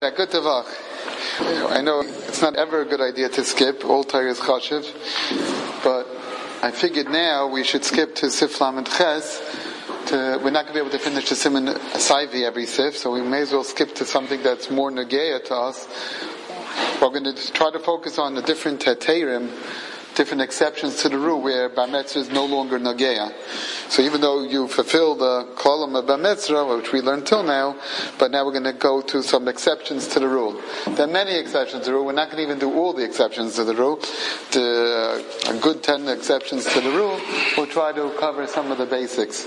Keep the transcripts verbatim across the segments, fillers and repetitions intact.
Good tavach. I know it's not ever a good idea to skip. All Torah is chashiv, but I figured now we should skip to Sif Lamed Ches. To, we're not going to be able to finish the Siman Saivi every Sif, so we may as well skip to something that's more negeya to us. We're going to try to focus on the different Teteirim, different exceptions to the rule where Bar Mitzvah is no longer negeya. So even though you fulfill the kolam of Bar Mitzvah, which we learned till now, but now we're going to go to some exceptions to the rule. There are many exceptions to the rule. We're not going to even do all the exceptions to the rule. The, a good ten exceptions to the rule. We'll try to cover some of the basics.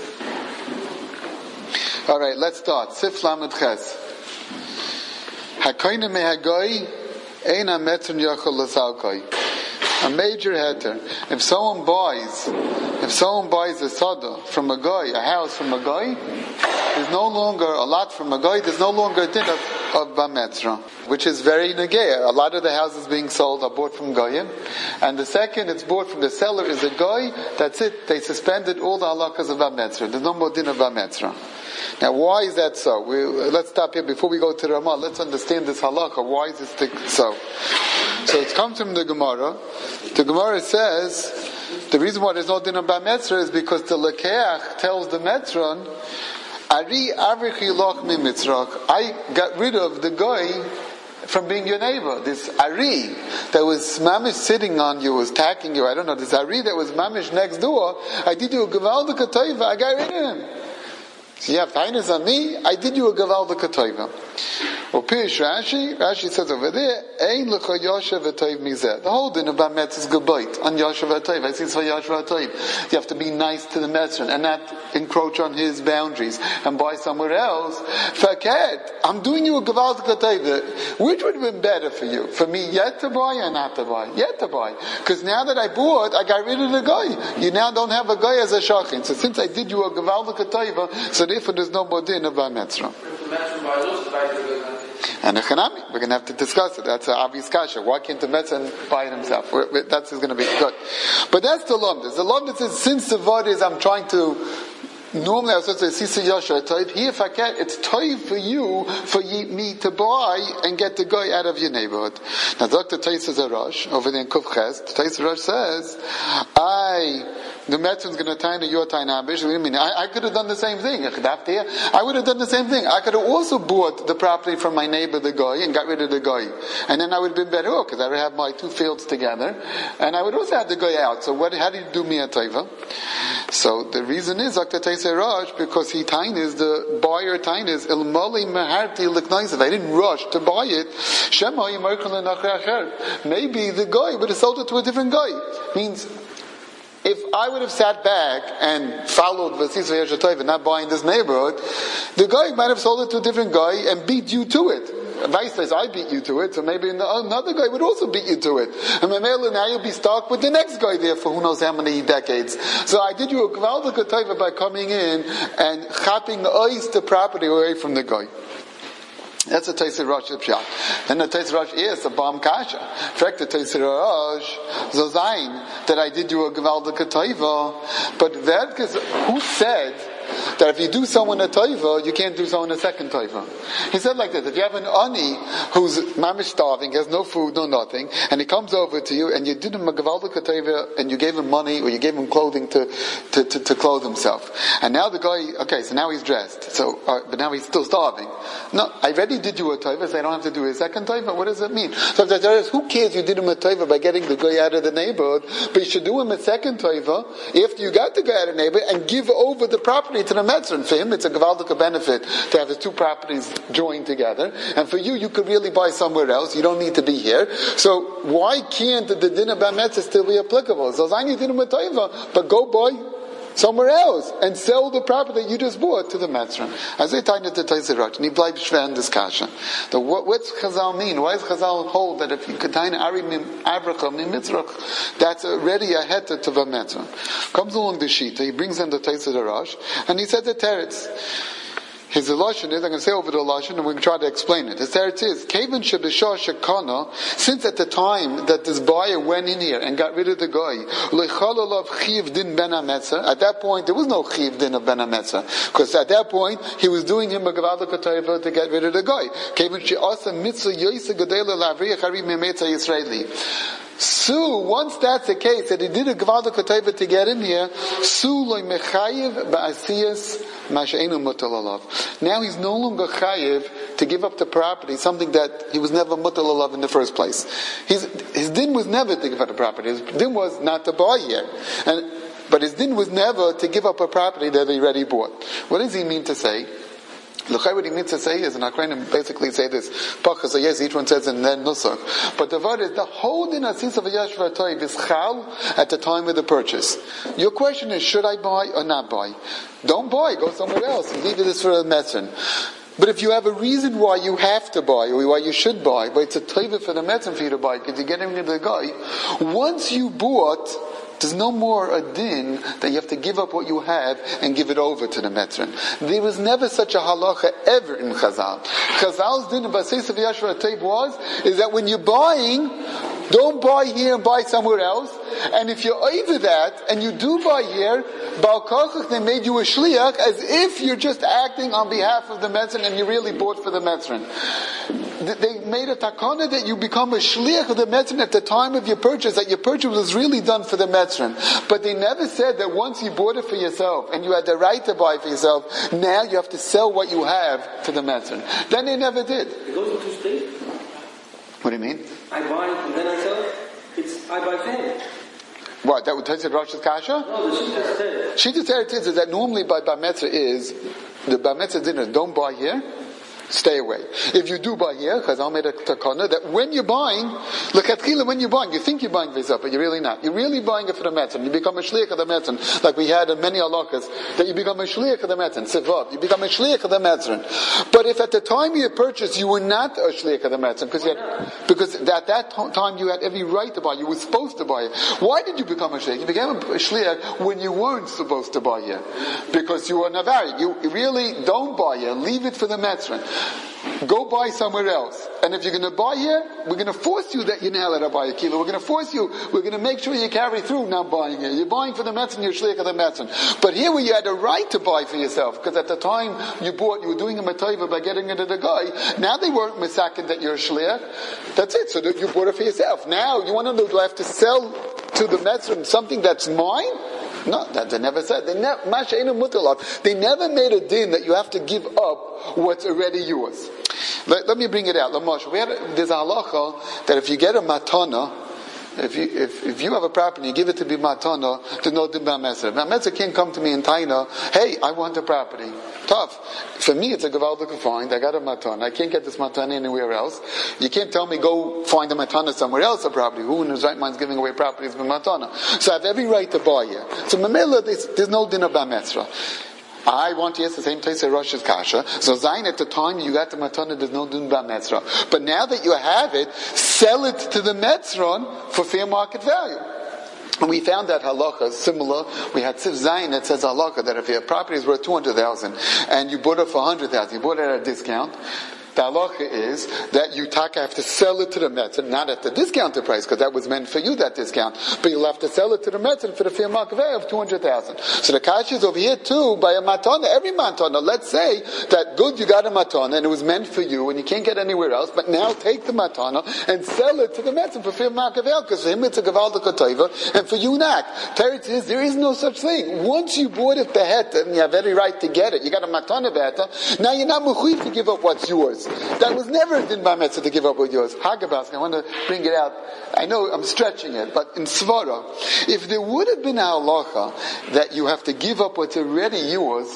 All right, let's start. Sif Lamed Ches. Hakoyne mehagoy eina metzon yachol l'salkoi. A major heter. If someone buys, if someone buys a sada from a guy, a house from a guy, there's no longer a lot from a guy. There's no longer a din of, of Bar Mitzvah, which is very negeya. A lot of the houses being sold are bought from goyim, and the second it's bought from the seller is a guy. That's it. They suspended all the halakas of Bar Mitzvah. There's no more din of Bar Mitzvah. Now, why is that so? We, let's stop here before we go to the Ramah. Let's understand this halakha. Why is this thing so? So it comes from the Gemara. The Gemara says the reason why there's no din of Bar Mitzvah is because the Lekeach tells the Metzron, Ari avrichi loch mi mitzrach. I got rid of the guy from being your neighbor. This Ari that was mamish sitting on you, was attacking you. I don't know. This Ari that was mamish next door. I did you a gevaldik toiva. I got rid of him. So you have kindness on me, I did you a gevaldik toiva. Well, Pirish Rashi, Rashi says over there, Ein lecha yashav v'toiv mizeh. The whole din of Bar Mitzvah is gebayt on yashav v'toiv. I see it's for yashav v'toiv. You have to be nice to the Metzron and not encroach on his boundaries and buy somewhere else. Faket, I'm doing you a gevaldik toiva. Which would have been better for you? For me yet to buy or not to buy? Yet to buy. Because now that I bought, I got rid of the guy. You now don't have a guy as a shachin. So since I did you a gevaldik toiva, so therefore there's no more din of Bar Mitzvah. And a Chanami, we're going to have to discuss it. That's an obvious kasha. Why can't the Metzon buy it himself? That's going to be good. But that's the Lomdas. The Lomdas says, since the word is I'm trying to, normally I was supposed to say, Sisa Yasha Toiv, here if I can, it's Toiv for you, for ye, me to buy and get the guy out of your neighborhood. Now Doctor Taisa Zarash, over there in Kuf Ches, Taisa Zarash says, I, the Metzon's going to tie to your tie now. I, I could have done the same thing. I would have done the same thing. I could have also bought the property from my neighbor, the guy, and got rid of the guy. And then I would have been better off, because I would have my two fields together. And I would also have the guy out. So what, how do you do me a taiva? So the reason is, Doctor Taisa Raj, because he tain is, the buyer tain is, il mali meharti l'knaisav. I didn't rush to buy it. Maybe the guy would have sold it to a different guy. Means, if I would have sat back and followed Vasis Vayashatov and not buying this neighborhood, the guy might have sold it to a different guy and beat you to it. Vice says, I beat you to it, so maybe another guy would also beat you to it. And now you'll be stuck with the next guy there for who knows how many decades. So I did you a Gvaldik Taiva by coming in and chopping the property away from the guy. That's a Taisir Rosh Pshat. Then the Taisir Rosh is a bomb kasha. In fact, the Taisir Rosh Zozain that I did you a Gevaldik Taiva, but Verdkes, who said that if you do someone a taiva, you can't do someone a second taiva? He said like this: if you have an ani who's mamish starving, has no food, no nothing, and he comes over to you, and you did him a gevaldik taiva, and you gave him money, or you gave him clothing to, to, to, to clothe himself, and now the guy, okay, so now he's dressed, so uh, but now he's still starving. No, I already did you a taiva, so I don't have to do a second taiva. What does it mean? So if there's, who cares? You did him a taiva by getting the guy out of the neighborhood, but you should do him a second taiva after you got the guy out of the neighborhood and give over the property to the Metzron. For him, it's a gevaldik benefit to have his two properties joined together. And for you, you could really buy somewhere else. You don't need to be here. So why can't the din of Bar Mitzvah still be applicable? So I need din of taiva, but go buy somewhere else and sell the property that you just bought to the Metzron. As I tell you to Taisir Rosh, and he bleibt schwer in this kasha. So what, what's Chazal mean? Why does Chazal hold that if you could tie Ari mim Abracha mim Mitzrach, that's already a heter to the Metzron? Comes along the Shita, he brings in the Taisir Rosh, and he said the teretz. His lashon is, I'm going to say over the lashon, and we're going to try to explain it. His teretz is, Kaven shebishah shekana, since at the time that this buyer went in here and got rid of the guy, lechal olav chiv din ben hametzah. At that point, there was no chiv din of ben hametzah, because at that point he was doing him a gavada k'tayva to get rid of the guy. Kaven she'asa mitzvah yoyse gadela lavriyach harim memetza Yisraeli. Su, once that's the case, that he did a gavada k'tayva to get in here, su loy mechayiv ba'asiyas masha'enu mutal alav. Now he's no longer chayiv to give up the property, something that he was never mutal alav in the first place. His, his din was never to give up the property. His din was not to buy here. And, but his din was never to give up a property that he already bought. What does he mean to say? What he means to say is, and Akrayim basically say this, Pachas, yes, each one says in their Nusach. But the word is, the whole din asis of a yashva toiv is chal at the time of the purchase. Your question is, should I buy or not buy? Don't buy, go somewhere else. Leave this for a metzon. But if you have a reason why you have to buy, or why you should buy, but it's a toiv for the metzon for you to buy, because you're getting rid of the guy, once you bought, there's no more a din that you have to give up what you have and give it over to the Metzrin. There was never such a halacha ever in Chazal. Chazal's din of Basei of Yashva Teib was, is that when you're buying, don't buy here and buy somewhere else. And if you're over that, and you do buy here, Baal Kochach, they made you a shliach, as if you're just acting on behalf of the Metzrin and you really bought for the Metzrin. They made a takana that you become a shliach of the Metzrin at the time of your purchase, that your purchase was really done for the Metzrin. But they never said that once you bought it for yourself, and you had the right to buy for yourself, now you have to sell what you have to the Metzrin. Then they never did. It goes in two states. What do you mean? I buy and then I sell it. It's I buy fair. What, that would tell you Rosh's Kasha? No, the Shita said. Shita said is that normally by Bar Metzah is, the Bar Metzah dinner, don't buy here, stay away. If you do buy here, Chazal made a takana, that when you're buying, look at Chila, when you're buying, you think you're buying for yourself, but you're really not. You're really buying it for the Metzon. You become a shliach of the Metzon, like we had in many halakas, that you become a shliach of the Metzon, Sivav, you become a shliach of the Metzon. But if at the time you purchased, you were not a shliach of the Metzon, because, you had, because at that time you had every right to buy, you were supposed to buy it. Why did you become a shliach? You became a shliach when you weren't supposed to buy it. Because you were navari. You really don't buy it, leave it for the Metzon. Go buy somewhere else. And if you're going to buy here, we're going to force you that you're now allowed to buy a kilo. We're going to force you, we're going to make sure you carry through not buying it. You're buying for the Metzon, you're shliach of the Metzon. But here where you had a right to buy for yourself, because at the time you bought, you were doing a matayva by getting it to the guy. Now they weren't misakin that you're a shliach. That's it. So that you bought it for yourself. Now you want to know, do I have to sell to the Metzon something that's mine? No, that they never said. They never, they never made a din that you have to give up what's already yours. Let, let me bring it out. We had, there's a halacha that if you get a matana, if you if, if you have a property, you give it to be matana, to no din b'ameser. B'ameser can't come to me in Taina, hey, I want the property. Tough. For me, it's a gavaldik find. I got a matana. I can't get this matana anywhere else. You can't tell me go find a matana somewhere else, a property. Who in his right mind is giving away properties with matana? So I have every right to buy here. So mamela, there's, there's no din of b'ameser. I want yes the same place as Rosh's Kasha. So Zayin, at the time you got the matana, there's no din ba metzra. But now that you have it, sell it to the metzron for fair market value. And we found that halacha similar. We had Sif Zayin that says halacha that if your property is worth two hundred thousand and you bought it for one hundred thousand, you bought it at a discount. The halacha is that you taka have to sell it to the metzon, not at the discounted price, because that was meant for you, that discount. But you'll have to sell it to the metzon for the fair market value of two hundred thousand. So the kasha is over here too, by a matana, every matana. Let's say that good, you got a matana, and it was meant for you, and you can't get anywhere else, but now take the matana and sell it to the metzon for fair market value, because for him it's a gavaldik kotayva, and for you not. Teretz is, there is no such thing. Once you bought it beheta, and you have every right to get it, you got a matana beheta, now you're not mechuyev to give up what's yours. That was never a din bar metzah to give up with yours. Hagabas, I want to bring it out. I know I'm stretching it, but in Svara, if there would have been a halacha that you have to give up what's already yours,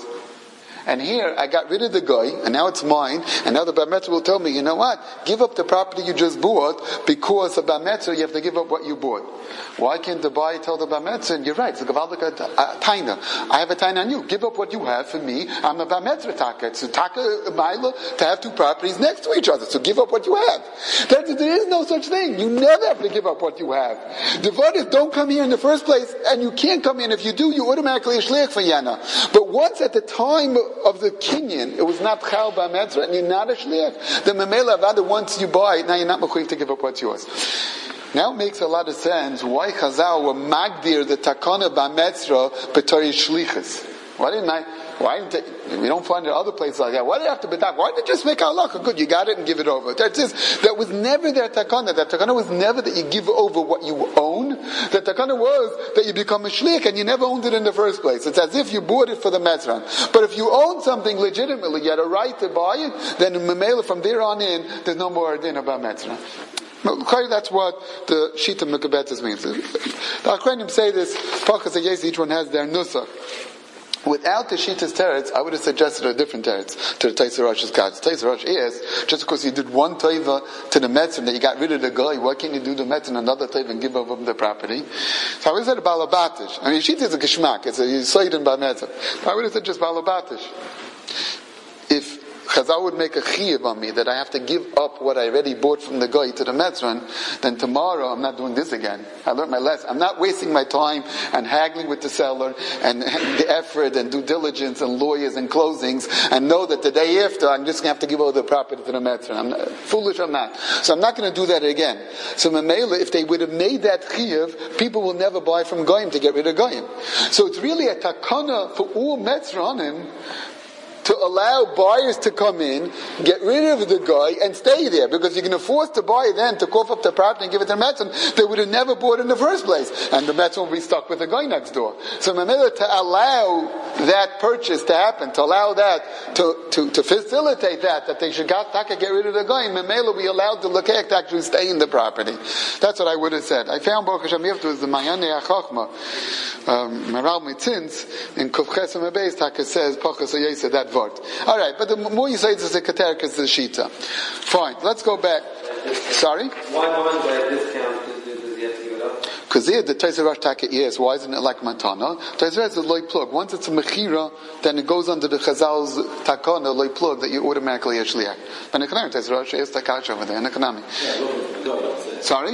and here I got rid of the guy, and now it's mine, and now the bar metzah will tell me, you know what? Give up the property you just bought, because of bar metzah you have to give up what you bought. Why can't the buyer tell the bar metzah? And you're right, it's a gavaldik taina. I have a taina on you. Give up what you have for me. I'm a bar metzah taka. It's a taka maila to have two properties next to each other. So give up what you have. That, there is no such thing. You never have to give up what you have. The word is don't come here in the first place, and you can't come in. If you do, you automatically a shliach for yana. But once at the time of the kinyan, it was not chal b'metzra, and you're not a shliach. The memela avada, once you buy, now you're not mechuyev to give up what's yours. Now it makes a lot of sense why Chazal were magdir the takana b'metzra b'tori shlichus. Why didn't I? Why didn't I, we don't find it other places like that. Why did you have to bedak? Why didn't you just make halakha? Good, you got it and give it over. That's just, that was never their takana. That takana was never that you give over what you own. The takana was that you become a shliach and you never owned it in the first place. It's as if you bought it for the metzran. But if you own something legitimately, you had a right to buy it, then in Memela from there on in, there's no more din about metzran. That's what the Shita Mekabetas means. The Acharonim say this, each one has their nusach. Without the Shita's teretz, I would have suggested a different teretz to the Taisar Rosh's God. Taisar Rosh is, just because you did one taiva to the metzin, that you got rid of the guy, why can't you do the metzin another taiva and give over the property? So I would have said a balabatish. I mean, Shita is a geshmak, it's a yisoidin ba metzin. I would have said just balabatish. If Chazal would make a chiyuv on me that I have to give up what I already bought from the guy to the metzran, then tomorrow I'm not doing this again. I learned my lesson. I'm not wasting my time and haggling with the seller and, and the effort and due diligence and lawyers and closings and know that the day after I'm just going to have to give over the property to the metzran. I'm not, foolish I'm not. So I'm not going to do that again. So Mamela, if they would have made that chiyuv, people will never buy from goyim to get rid of goyim. So it's really a takana for all metzranim to allow buyers to come in, get rid of the guy, and stay there. Because you're going to force the buyer then to cough up the property and give it to the metzon. They would have never bought in the first place. And the metzon will be stuck with the guy next door. So Mamela, to allow that purchase to happen, to allow that, to, to, to facilitate that, that they should got, get rid of the guy, Mamela will be allowed the lekek to actually stay in the property. That's what I would have said. I found Baruch Hashem afterwards the Mayane HaChochma, Maral Mitzins, in Kufches HaMebeis, Taka says, Pachas HaYesa, that Alright, but the more you say it's a katerik, it's the shita. Fine, let's go back. Sorry? Why buying by a discount does he have to give it up? Because here the Taisar Rosh Taka is, why isn't it like Matana? Taisar Rosh is a loy plug. Once it's a mechira, then it goes under the Chazal's takana, loy plug, that you automatically a shliach. But in Economic, Taisar Rosh is takash over there, in Economic. Sorry?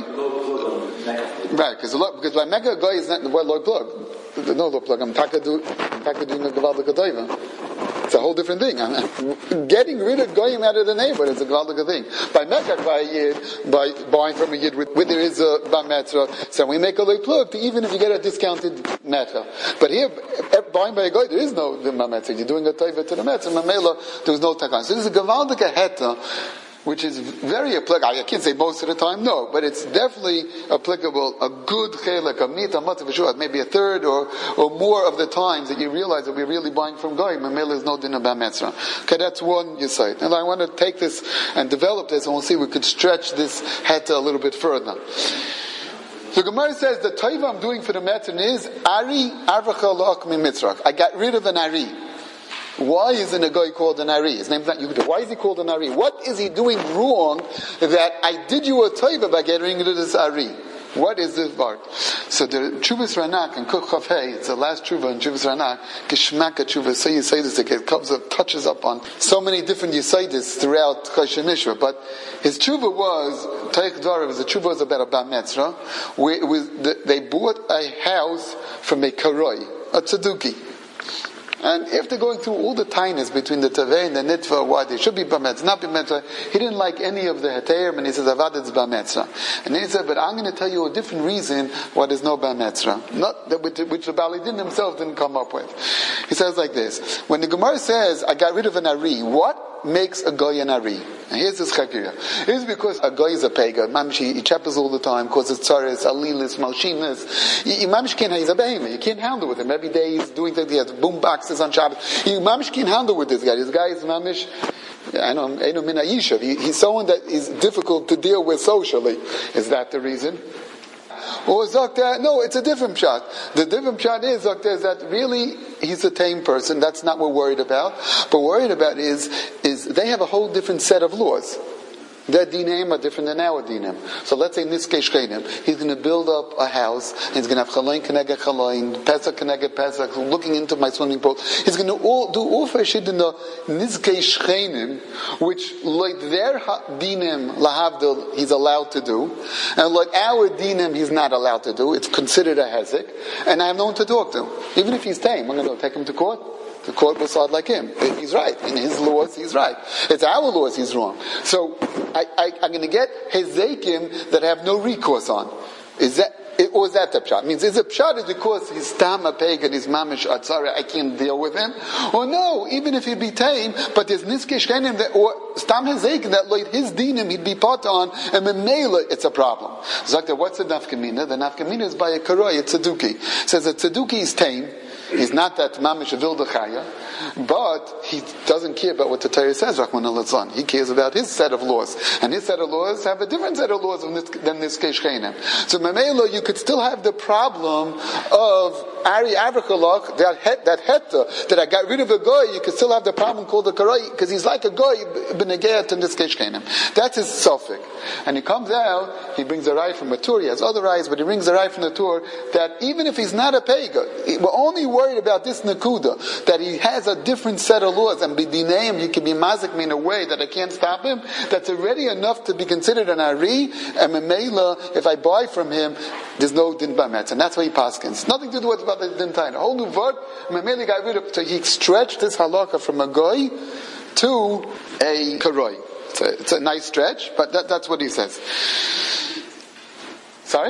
Right, because because by mega guy is not the word loy plug. No loy plug, I'm taka doing a gavalda gadayva. It's a whole different thing. I'm getting rid of goyim out of the neighborhood is a gavaldic thing. By mekach, by a yid, by buying from a yid with, with there is a bametra, so we make a loy plug, even if you get a discounted metra. But here, buying by a goy, there is no bametra. You're doing a taiva to the metra, mamela, there's no takan. So this is a gavaldic heta, which is very applicable. I can't say most of the time, no, but it's definitely applicable. A good chelak, a mita, matzah, maybe a third or, or more of the times that you realize that we're really buying from goyim, mamela is no din about metzra. Okay, that's one yesod. And I want to take this and develop this, and we'll see if we could stretch this heta a little bit further. The Gemara says the taiva I'm doing for the metzra is ari arvacha lo'ak mi mitzrach. I got rid of an ari. Why isn't a guy called an Ari? His name's not Yehuda. Why is he called an Ari? What is he doing wrong that I did you a taiva by getting rid of this Ari? What is this part? So the Chuvas Ranak and Kuk Chafei, it's the last Chuva in Chuvas Ranak, Geshmaka Chuva, say Yisaidis, it comes up, touches up on so many different Yisaidis throughout Choshen Mishra. But his Chuva was, Taich Dvarav, his Chuva was about a Bar Metzra, where it was, the, they bought a house from a Karoi, a Tzaduki. And after going through all the tinus between the Taveh and the Nitva, why they should be Bametz, not Bametz, he didn't like any of the Heterim, and he says, Avad it's Bametz. And then he said, but I'm going to tell you a different reason why there's no Bametz. Not that which, which the Balidin himself didn't come up with. He says like this, when the Gemara says, I got rid of an Ari, what makes a Goy an Ari? And here's his chakira. It's because a Goy is a pagan. Mamshi, he chappers all the time, causes tzaris, alilis, malshinas. Mamshi can't, he's a behemoth. You can't handle with him. Every day he's doing things, he has boom boxes on Shabbos. Mamshi can't handle with this guy. This guy is Mamish, I know, Eino Min Ayishav. He's someone that is difficult to deal with socially. Is that the reason? Or Zakta, no, it's a different shot. The different shot is, Zakta, is that really he's a tame person. That's not what we're worried about. But worried about is, is they have a whole different set of laws. Their dinim are different than our dinim. So let's say Niskei Shchenim, he's going to build up a house, and he's going to have Chalain Keneged Chalain, Pesach Keneged Pesach, looking into my swimming pool. He's going to all, do all Feshid in the Niskei Shchenim, which like their dinim lahavdil he's allowed to do, and like our dinim he's not allowed to do. It's considered a hezek, and I have no one to talk to. Even if he's tame, I'm going to take him to court. the court will side like him. He's right. In his laws, he's right. It's our laws he's wrong. So I, I, I'm going to get hezekim that have no recourse on. Is that, or is that the pshat? It means, is it pshat is because he's tam a pagan, he's mamish atzara, I can't deal with him? Or no, even if he'd be tame, but there's niske shkenim that, or stam hezekim that like his dinim he'd be pot on, and memela it's a problem. Zakta, what's the nafkamina? The nafkamina is by a karoi, a tzeduki. It says a tzeduki is tame. He's not that mamish vildachaya, but he doesn't care about what the Torah says, Rahman al-Atzlan. He cares about his set of laws. And his set of laws have a different set of laws than this Keshchenim. So Mamela, you could still have the problem of Ari Avrichalach, that het, that heta, that I got rid of a goy, you could still have the problem called the karai, because he's like a goy, b'negeat in this Keshchenim. That's his suffix. And he comes out, he brings a rai from a Tur, he has other rai's, but he brings a rai from the Tur, that even if he's not a pagan, we're only worried about this nakuda, that he has a different set of laws, and b'dinayim, he can be mazik me in a way that I can't stop him, that's already enough to be considered an ari, and memela, if I buy from him, there's no din b'metz, and that's why he paskins. Nothing to do with about the din tain. A whole new word, memela got rid of, so he stretched this halakha from a goy to a karoi. It's a, it's a nice stretch, but that, that's what he says. Sorry?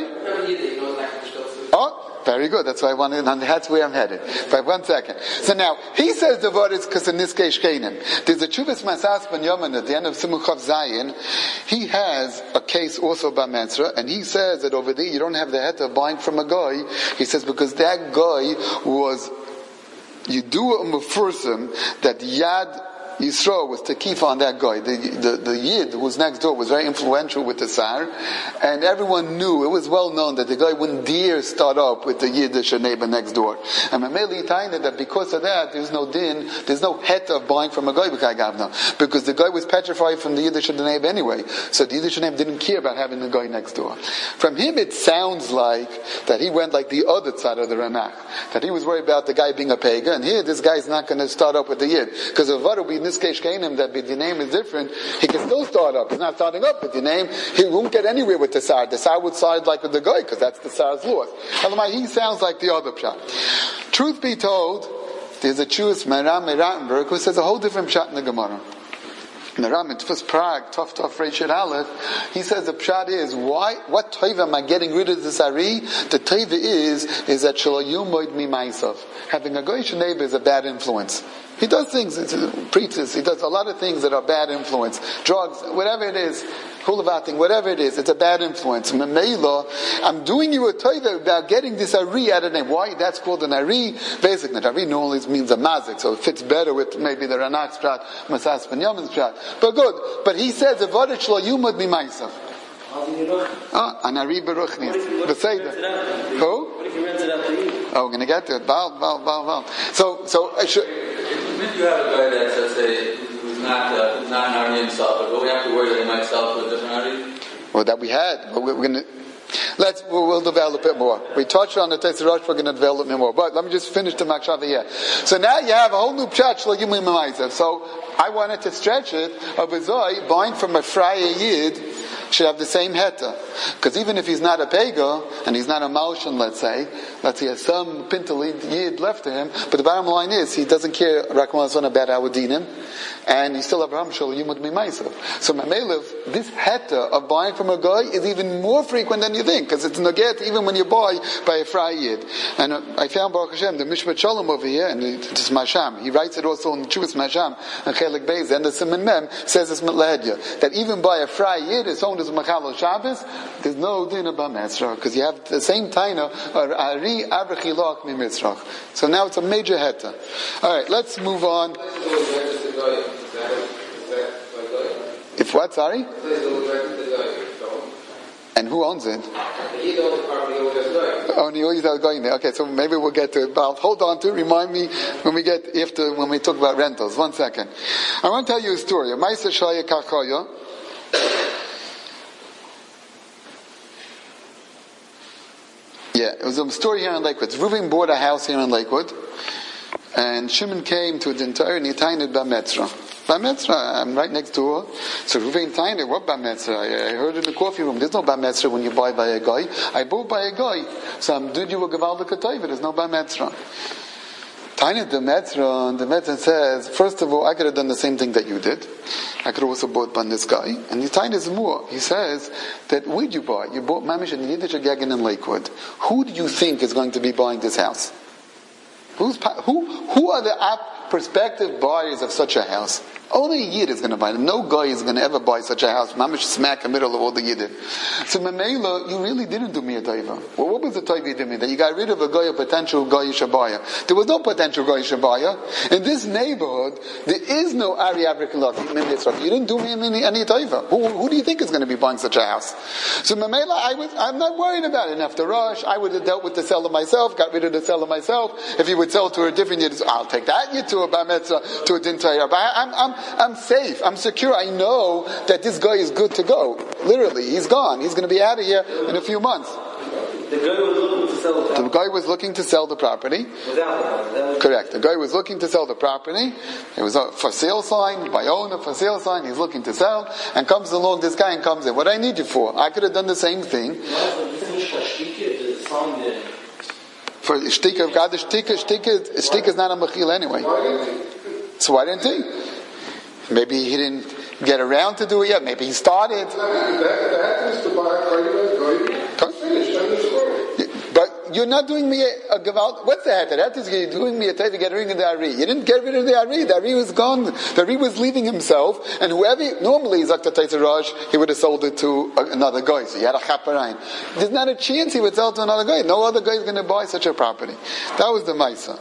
Oh, very good. That's why I wanted, and that's where I'm headed. But one second. So now, he says the word is because in this case, Shkenim. There's a Chuvas Masas Ben Yoman at the end of Simuchav Zayin. He has a case also by Mansra, and he says that over there you don't have the het of buying from a guy. He says because that guy was, you do a mufursim that Yad Yisro was to keep on that guy. The, the, the Yid who was next door was very influential with the Sar, and everyone knew, it was well known that the guy wouldn't dare start up with the Yiddish neighbor next door. And Mameli Taina that because of that, there's no din, there's no het of buying from a guy because the guy was petrified from the Yiddish neighbor anyway. So the Yiddish neighbor didn't care about having the guy next door. From him it sounds like that he went like the other side of the Ramach, that he was worried about the guy being a pagan, and here this guy's not going to start up with the Yid. Because if what we in this case Kainim that the name is different, he can still start up. He's not starting up with the name. He won't get anywhere with the Sar. The Sar would side like with the guy because that's the Sar's laws. Otherwise, he sounds like the other pshat. Truth be told, there's a Jewish Meram Merattenberg who says a whole different pshat in the Gemara. Meram in Tfus Prague, Tof Tof Reshit Aleph, he says the pshat is, why, what teva am I getting rid of this Ari? The teva is, is that Shalayum Moed Mi Maisav. Having a goyish neighbor is a bad influence. He does things, he preaches, he does a lot of things that are bad influence. Drugs, whatever it is, hulavating, whatever it is, it's a bad influence. Memela, I'm doing you a teva about getting this Ari out of name. Why? That's called an Ari. Basically, Ari normally means a mazik, so it fits better with maybe the Ranak's pshat, Masas Ben Yamin's pshat. But good. But he says, Avodah Shlo Yumad B'Maisav. Ah, an Ari Baruchnis. Beseda. Who? What if he rents it out to you? Oh, we're going to get to it. Baal, Baal, Baal, Baal. So, so, I should... If you have a guy that's, let's say, who's not, uh, who's not an Ari himself, but we have to worry that he might sell to a different Ari? Well, that we had. We're, we're going to... Let's, we'll, we'll develop it more. We touched on the Tetzir Rosh, we're going to develop it more. But let me just finish the Makshava here. So now you have a whole new pshat, Shlo Yumim Maisav. So I wanted to stretch it, of a Zoi, buying from a Fraya Yid, should have the same heta. Because even if he's not a pega, and he's not a Maushan, let's say, let's say he has some pintal Yid left to him, but the bottom line is, he doesn't care, Rakman about Awadinim, and he still have Ram Shal Yumud Mimaisav. So Mamelev, this heta of buying from a guy is even more frequent than you think, because it's Naget even when you buy by a Fry Yid. And uh, I found Baruch Hashem, the Mishpat Shalom over here, and it's Masham, he writes it also in the Chuvas Masham, and Chelik Beis, and the Simon Mem says it's Mitlahedya, that even by a Fry Yid, it's owned as Machal Shabbos, there's no din about Mitzrach, because you have the same taina, Ari Abrechilach Mitzrach. So now it's a major heta. Alright, let's move on. If what, sorry? And who owns it? Oh, and he always has going there. Okay, so maybe we'll get to it. But I'll hold on to it. Remind me when we get after when we talk about rentals. One second. I want to tell you a story. A Ma'aser Shaya Kachoya. Yeah, it was a story here in Lakewood. Reuven bought a house here in Lakewood, and Shimon came to the entire and he tainted Bametzra. Bametzra, I'm right next door. So Reuven tainted, what Bametzra? I heard in the coffee room, there's no Bametzra when you buy by a guy. I bought by a guy. So I'm did you a Gavalda Katayva, there's no Bametzra. Tanya the Metzron, the Metzron says, first of all, I could have done the same thing that you did. I could have also bought by this guy. And the Tanya is more. He says that where'd you buy? You bought Mamish and Yiddish Gagan in Lakewood. Who do you think is going to be buying this house? Who's, who, who are the ap- prospective buyers of such a house? Only a Yid is going to buy it. No guy is going to ever buy such a house. Mamish smack in the middle of all the Yidden. So Mamela, you really didn't do me a taiva. Well, what was the taiva you did me? That you got rid of a guy, a potential guy Shabaya. There was no potential guy Shabaya. In this neighborhood, there is no Ari Abrikalot. You didn't do me any, any taiva. Who, who do you think is going to be buying such a house? So Mamela, I was, I'm not worried about it. And after Rosh, I would have dealt with the seller myself, got rid of the seller myself. If he would sell to a different Yid, I'll take that Yid to a Bametzah, to a Din Tayar. But I'm, I'm, I'm safe. I'm secure. I know that this guy is good to go. Literally, he's gone. He's going to be out of here in a few months. The guy was looking to sell the property. The guy was looking to sell the property. Without Correct. The guy was looking to sell the property. It was a for sale sign, by owner for sale sign. He's looking to sell, and comes along this guy and comes in. What do I need you for? I could have done the same thing. For shtika, God, the shtika, shtika, shtika is not a mechil anyway. So why didn't he? Maybe he didn't get around to do it yet. Maybe he started. But you're not doing me a, a gavalt. What's the hat? That is you're doing me a taiva get rid of the Ari. You didn't get rid of the Ari. The Ari was gone. The Ari was leaving himself, and whoever normally is Zakta Taisaraj, he would have sold it to another guy. So he had a chaparain. There's not a chance he would sell it to another guy. No other guy is going to buy such a property. That was the Maisa.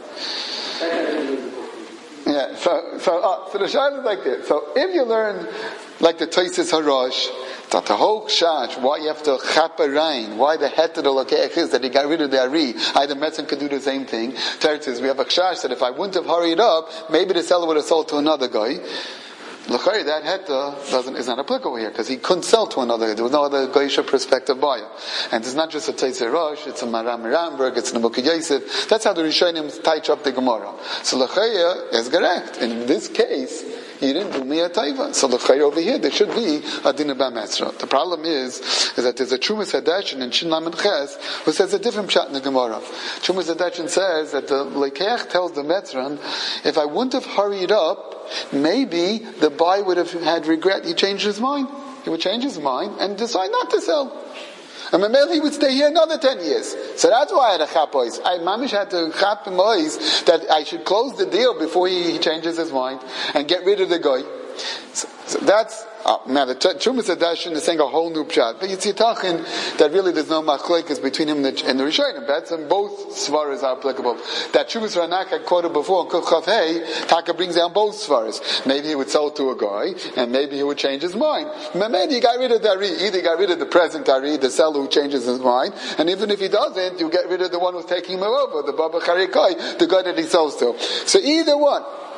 Yeah, so so uh, so the shayla is like this. So if you learn like the Taisis Harash, that the whole shash, why you have to chaparain, why the het of the lokeach is that he got rid of the Ari, either Metzon could do the same thing. Teretz says we have a shash that if I wouldn't have hurried up, maybe the seller would have sold to another guy. L'chari, that heta doesn't is not applicable here because he couldn't sell to another. There was no other Goyisha prospective buyer, and it's not just a Teisei Rosh. It's a Maram Ramberg. It's a Nebuchad Yosef. That's how the Rishonim touch up the Gemara. So l'chari is correct. In this case, you didn't do me a taiva. So l'chari over here there should be a din b'metzra. The problem is is that there's a Trumas Hadashin in Shin Lamed Ches who says a different pshat in the Gemara. Trumas Hadashin says that the lekeach tells the Metzran, if I wouldn't have hurried up, maybe the buyer would have had regret. He changed his mind. He would change his mind and decide not to sell. And maybe he would stay here another ten years. So that's why I had a chapois. I mamish had to chapois that I should close the deal before he, he changes his mind and get rid of the guy. So, so that's uh, now the Trumas Hadashin is saying a whole new pshat. But you see Tachin that really there's no machlekes between him and the, and the Rishonim. That's and both svaras are applicable. That Trumas Ranak I quoted before in Kuf Chav Hey, Taka brings down both svaras. Maybe he would sell to a guy, and maybe he would change his mind. Maybe he got rid of the Ari. Either he got rid of the present Ari, the seller who changes his mind, and even if he doesn't, you get rid of the one who's taking him over, the Baba Charikai, the guy that he sells to. So either one.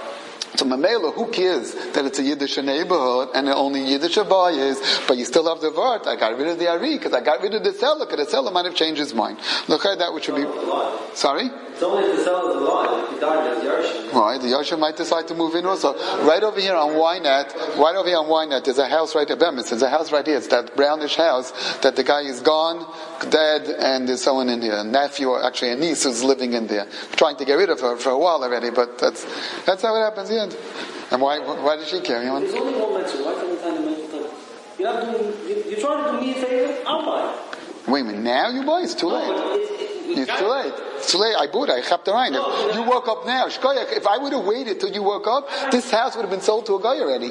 So Mamela, who cares that it's a Yiddish neighborhood and only Yiddish buyers, but you still have the vart. I got rid of the Ari because I got rid of the seller because the seller might have changed his mind. Look at that, which would be sorry. It's only if the seller's alive. If he died as Yarshin. Right, the Yarshin might decide to move in also. Right over here on Wynette, right over here on Wynette, there's a house right there. There's a house right here. It's that brownish house that the guy is gone, dead, and there's someone in here. A nephew, or actually a niece, who's living in there. I'm trying to get rid of her for a while already, but that's that's how it happens. Yeah. And why why did she carry on? There's only one mention. Why can't we find a mental? You're not doing. You're trying to do me a favor. I'll buy. Wait a minute. Now you buy? It's too late. No, it's, it, It's too late. It's too late. I bought it. I chapped around. No, you woke up now. If I would have waited till you woke up, this house would have been sold to a guy already.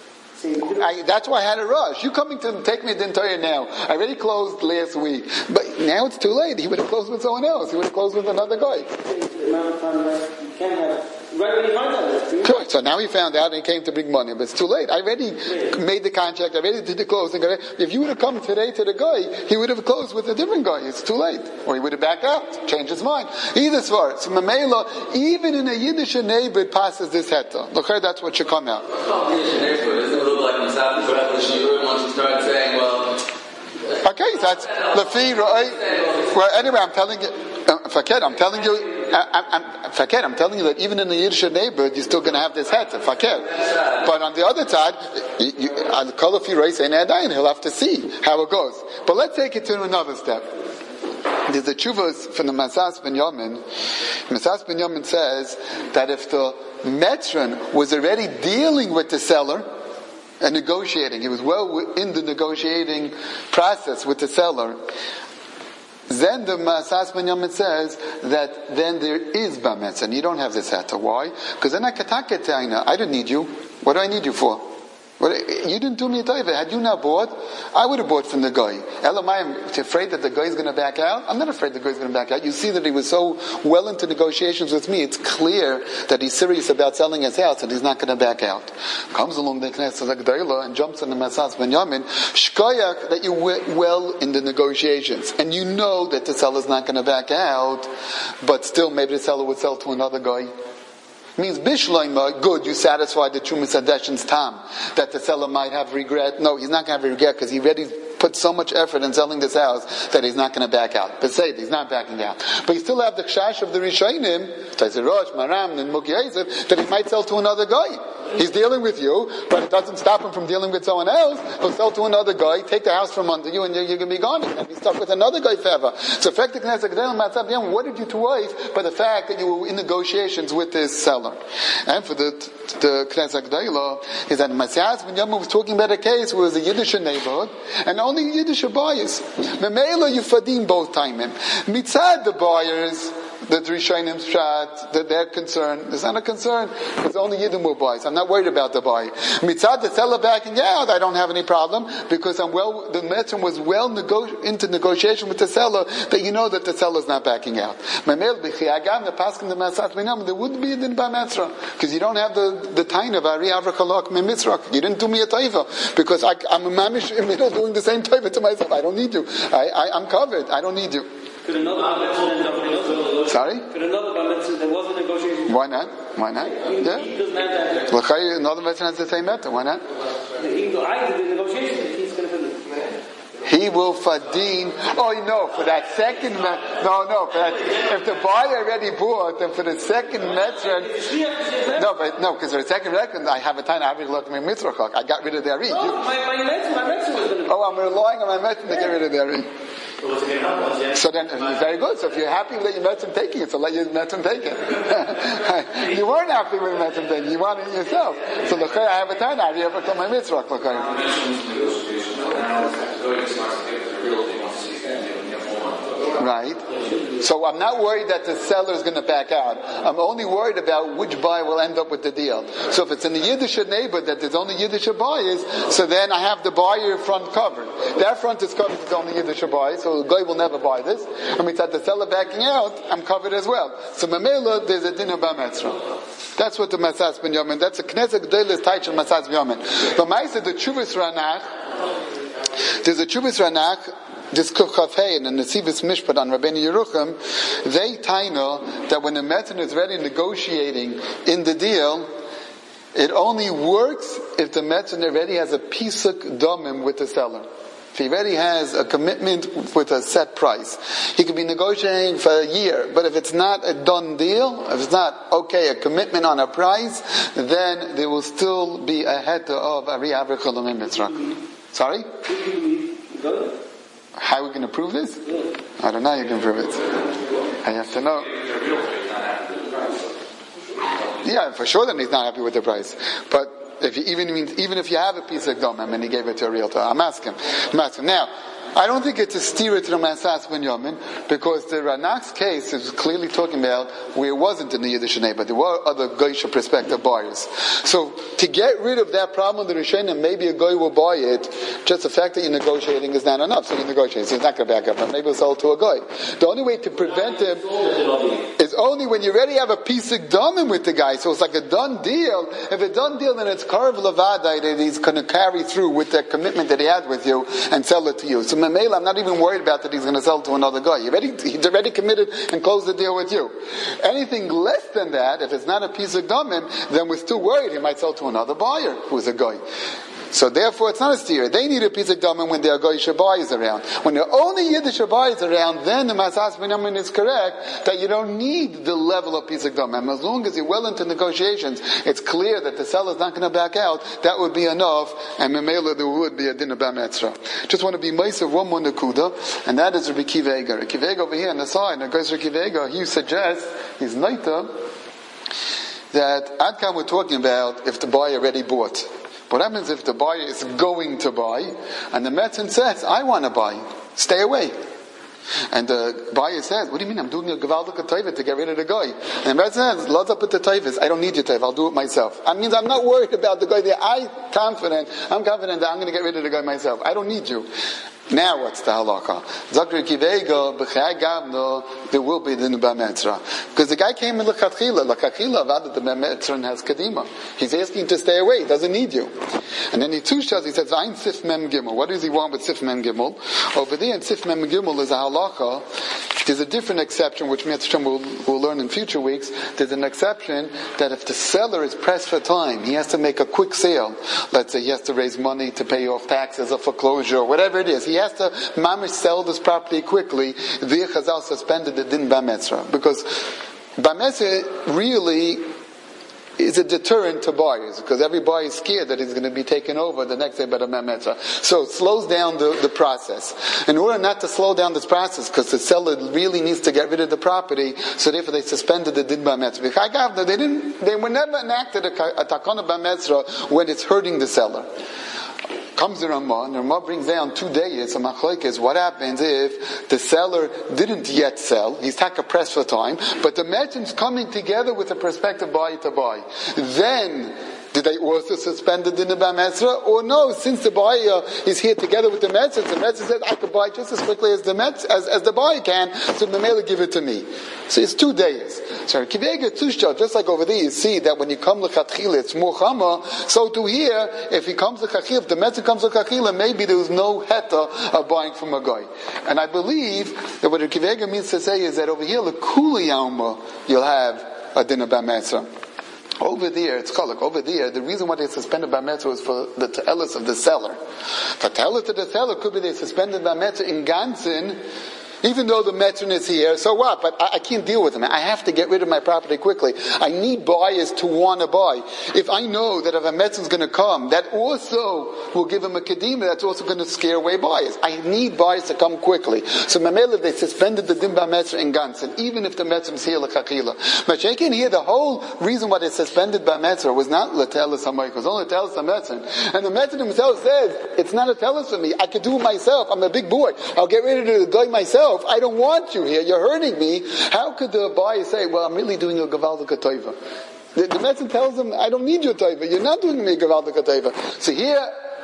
I, that's why I had a rush. You coming to take me the entire now. I already closed last week. But now it's too late. He would have closed with someone else. He would have closed with another guy. Correct. So now he found out and he came to bring money. But it's too late. I already made the contract. I already did the closing. If you would have come today to the guy, he would have closed with a different guy. It's too late. Or he would have backed out, changed his mind. Either far. So Mamela, even in a Yiddish neighbor, it passes this heta. Look, that's what should come out. Like when Safi put up the shiur, once you start saying, well, okay, so that's Lafi, right? Well, anyway, I'm telling you, uh, Fakir, I'm telling you, I, I'm, Fakir, I'm telling you that even in the Yiddish neighborhood, you're still going to have this het, Fakir. But on the other side, I'll call Lafi, right, and he'll have to see how it goes. But let's take it to another step. There's a tshuva from the Masas Ben Yamin. Masas Ben Yamin says that if the Metron was already dealing with the seller and negotiating, he was well in the negotiating process with the seller, then the Masas Ben Yamin says that then there is Bametz, and you don't have this heta. Why? Because then I I didn't need you. What do I need you for? Well, you didn't do me a taiva. Had you not bought, I would have bought from the guy. Elamai, I'm afraid that the guy is going to back out. I'm not afraid the guy is going to back out. You see that he was so well into negotiations with me. It's clear that he's serious about selling his house and he's not going to back out. Comes along the Knesset Agdayla and jumps on the Masas Ben Yamin. Shkoyak, that you went well in the negotiations. And you know that the seller's not going to back out, but still maybe the seller would sell to another guy. Means bishloima, good, you satisfied the Trumas Adeshin's tam, that the seller might have regret. No, he's not going to have regret because he already put so much effort in selling this house that he's not going to back out. But say he's not backing out. But you still have the kshash of the Rishayim, Taizerosh, Maram, and Muki Yosef, that he might sell to another guy. He's dealing with you, but it doesn't stop him from dealing with someone else. He'll sell to another guy, take the house from under you, and you're, you're going to be gone. And be stuck with another guy forever. So, what did you to wife by the fact that you were in negotiations with this seller? And for the the Knesset G'dayla is that Masas Ben Yamin was talking about a case where it was a Yiddish neighborhood, and only Yiddish buyers. Memela Yufadim both time him. Mitzad the buyers, the Rishonim Shad, that they're concerned. There's not a concern, because only Yiddim will buy. So I'm not worried about the buy. Mitzad, the seller backing out, I don't have any problem, because I'm well, the Metron was well nego- into negotiation with the seller, that you know that the seller's not backing out. Memel B'chiagam, the Paskin, the Masat Minam, there wouldn't be a din by Metzra, because you don't have the, the time of Ari Avrakalok Memitzrak. You didn't do me a taiva, because I, I'm a mamish in the middle doing the same taiva to myself. I don't need you. I, I, I'm covered. I don't need you. Could another Bametz end up in negotiation? Sorry? Could another Bametz, there was a negotiation? Why not? Why not? He, Yeah. he doesn't have that. L'chai, another Metzra has the same matter. Why not? Even though I did the negotiation, he's going to finish. He will fadin. Oh no, for that second met. No, no, for that. If the buyer already bought, then for the second metzra. No, but no, because for the second metzra, I have a time. I already looked at my mitzrachak. I got rid of the ari. No, my my metzra, my metzra was going to. Oh, I'm relying on my metzra to get rid of the ari. So then, very good. So if you're happy with your metzra taking it, so let your metzra take it. You weren't happy with the metzra taking it. You wanted it yourself. So look, I have a time. I have to my mitzrach. Look, right? So I'm not worried that the seller is going to back out. I'm only worried about which buyer will end up with the deal. So if it's in the Yiddish neighbor that there's only Yiddish buyers, so then I have the buyer front covered. That front is covered with only Yiddish buyers, so the guy will never buy this. And we said the seller backing out, I'm covered as well. So Mamela, there's a din of Bametzra. That's what the Masas Ben Yamin, that's a Knesset G'dayla's Taich and Masas Ben Yamin. But Maisa, the Chuvas Ranach, there's a Chuvas Ranach, this Kuchafei and the Nesivis Mishpat on Rabbeinu Yerucham, they taino that when the Metzon is ready negotiating in the deal, it only works if the Metzon already has a pisuk domim with the seller. If he already has a commitment with a set price. He could be negotiating for a year, but if it's not a done deal, if it's not, okay, a commitment on a price, then there will still be a heta of Ari Avrichalom Mitzrak. Sorry? How are we going to prove this? I don't know how you can prove it. I have to know. Yeah, for sure then he's not happy with the price. But if you, even even if you have a piece of domem and he gave it to a realtor, I'm asking. I'm asking. Now, I don't think it's a steer to the Masas Ben Yamin, because the Ranach's case is clearly talking about where it wasn't in the Yiddish neighbor. There were other Geisha prospective buyers. So, to get rid of that problem with the Rishonim, maybe a guy will buy it, just the fact that you're negotiating is not enough. So you're negotiating, so he's not going to back up, but maybe he'll sell it to a guy. The only way to prevent him is only when you already have a piece of domim with the guy, so it's like a done deal. If a done deal, then it's Karv Levadai that he's going to carry through with that commitment that he had with you and sell it to you. So I'm not even worried about that he's going to sell to another guy. He already, he's already committed and closed the deal with you. Anything less than that, if it's not a piece of domim, then we're still worried he might sell to another buyer who's a guy. So therefore, it's not a steer. They need a piece of daman when their goy shabai is around. When the only Yiddish shabai is around, then the masas b'namin is correct that you don't need the level of piece of daman. As long as you're well into negotiations, it's clear that the seller is not going to back out. That would be enough, and memela there would be a din of b'metzra. Just want to be mice of one more nakuda, and that is Rabbi Kiva Eger. Rabbi Kiva Eger over here on the side, and goes Rabbi Kiva Eger, he suggests he's naita that Adkan we're talking about if the buyer already bought. What happens if the buyer is going to buy, and the Metzin says, I want to buy, stay away. And the buyer says, what do you mean, I'm doing a Gevaldika Taiva to get rid of the guy? And the Metzin says, loads up with the Taivas, I don't need your Taiva, I'll do it myself. That means I'm not worried about the guy there, I'm confident, I'm confident that I'm going to get rid of the guy myself. I don't need you. Now what's the halakha? Zakir Kivega, B'chai Gavno, there will be the Nuba Metzra. Because the guy came in L'Chatchila, L'Chatchila, Vada the Metzra has Kadima. He's asking to stay away, he doesn't need you. And then he tushas, he says, Zayin Sif Mem Gimel. What does he want with Sif Mem Gimel? Over there in Sif Mem Gimel is a halakha. There's a different exception, which Mitzvah will will learn in future weeks. There's an exception that if the seller is pressed for time, he has to make a quick sale. Let's say he has to raise money to pay off taxes or foreclosure, or whatever it is. He has to mamish sell this property quickly. The Chazal suspended the din b'metzra because b'metzra really is a deterrent to buyers because every buyer is scared that he's going to be taken over the next day by the b'metzra. So it slows down the, the process. In order not to slow down this process, because the seller really needs to get rid of the property, so therefore they suspended the din b'metzra. They didn't. They were never enacted a, a takana b'metzra when it's hurting the seller. Comes the Ramah, and the Ramah brings down two days, a machlokes, what happens if the seller didn't yet sell, he's taka press for time, but the merchant's coming together with a prospective buyer to buy. Then, did they also suspend the din of b'metzra? Or no, since the buyer is here together with the merchant, the merchant says, I could buy just as quickly as the met, as, as the buyer can, so the mailer give it to me. So it's two days. So Kivega Tushta, just like over there, you see that when you come to Chatchila, it's more chama. So to here, if he comes to Chatchila, if the merchant comes to Chatchila, maybe there was no heta of buying from a guy. And I believe that what Kivega means to say is that over here, L'Kuli Yalma, you'll have a din of b'metzra. Over there, it's cholak. Over there, the reason why they suspended b'metzra was for the ta'elis of the seller. The ta'elis of the seller could be they suspended b'metzra in Gansin, even though the Metron is here, so what? But I, I can't deal with him. I have to get rid of my property quickly. I need buyers to want to buy. If I know that if a Metron's going to come, that also will give him a kedima, that's also going to scare away buyers. I need buyers to come quickly. So Mamela, they suspended the Dimba Metzra in Gansin, even if the Metron's here, L'Chachila. But you can hear the whole reason why they suspended by Metzra was not L'Telis HaMoik, it was only L'Telis HaMetzra. And the Metzra himself says, it's not a telis for me. I could do it myself. I'm a big boy. I'll get rid of the guy myself. I don't want you here. You're hurting me. How could the buyer say, well, I'm really doing a Gavaldika Toiva? The, the Metzin tells them, I don't need your Toiva. You're not doing me a Gavaldika Toiva. So here,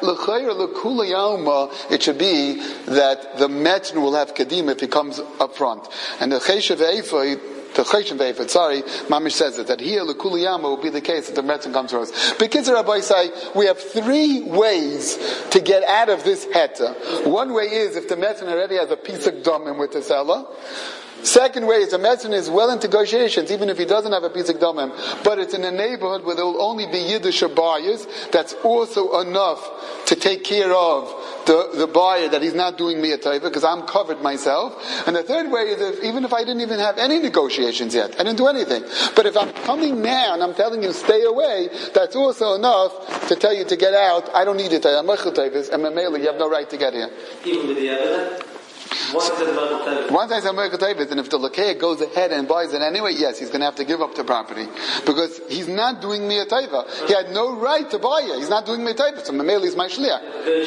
it should be that the Metzin will have Kadim if he comes up front. And the Cheshev Eifoi, the Cheshev Eifoi, sorry, Mamish says it, that here, L'Kuliyama will be the case that the Metzin comes to us. Because the Rabbi say, we have three ways to get out of this heta. One way is if the Metzin already has a piece of domim with the seller. Second way is the Metzin is well in negotiations, even if he doesn't have a piece of domim, but it's in a neighborhood where there will only be Yiddish buyers. That's also enough to take care of the, the buyer that he's not doing me a taiva because I'm covered myself. And the third way is if, even if I didn't even have any negotiations yet, I didn't do anything. But if I'm coming now and I'm telling you stay away, that's also enough to tell you to get out. I don't need it. I'm a taiva, and Mamela, you have no right to get here. Even with the evidence? Once I say American Tavis, and if the Lakea goes ahead and buys it anyway, yes, he's going to have to give up the property. Because he's not doing me a taiva. He had no right to buy it. He's not doing me a taiva. So Mameli is my shliach.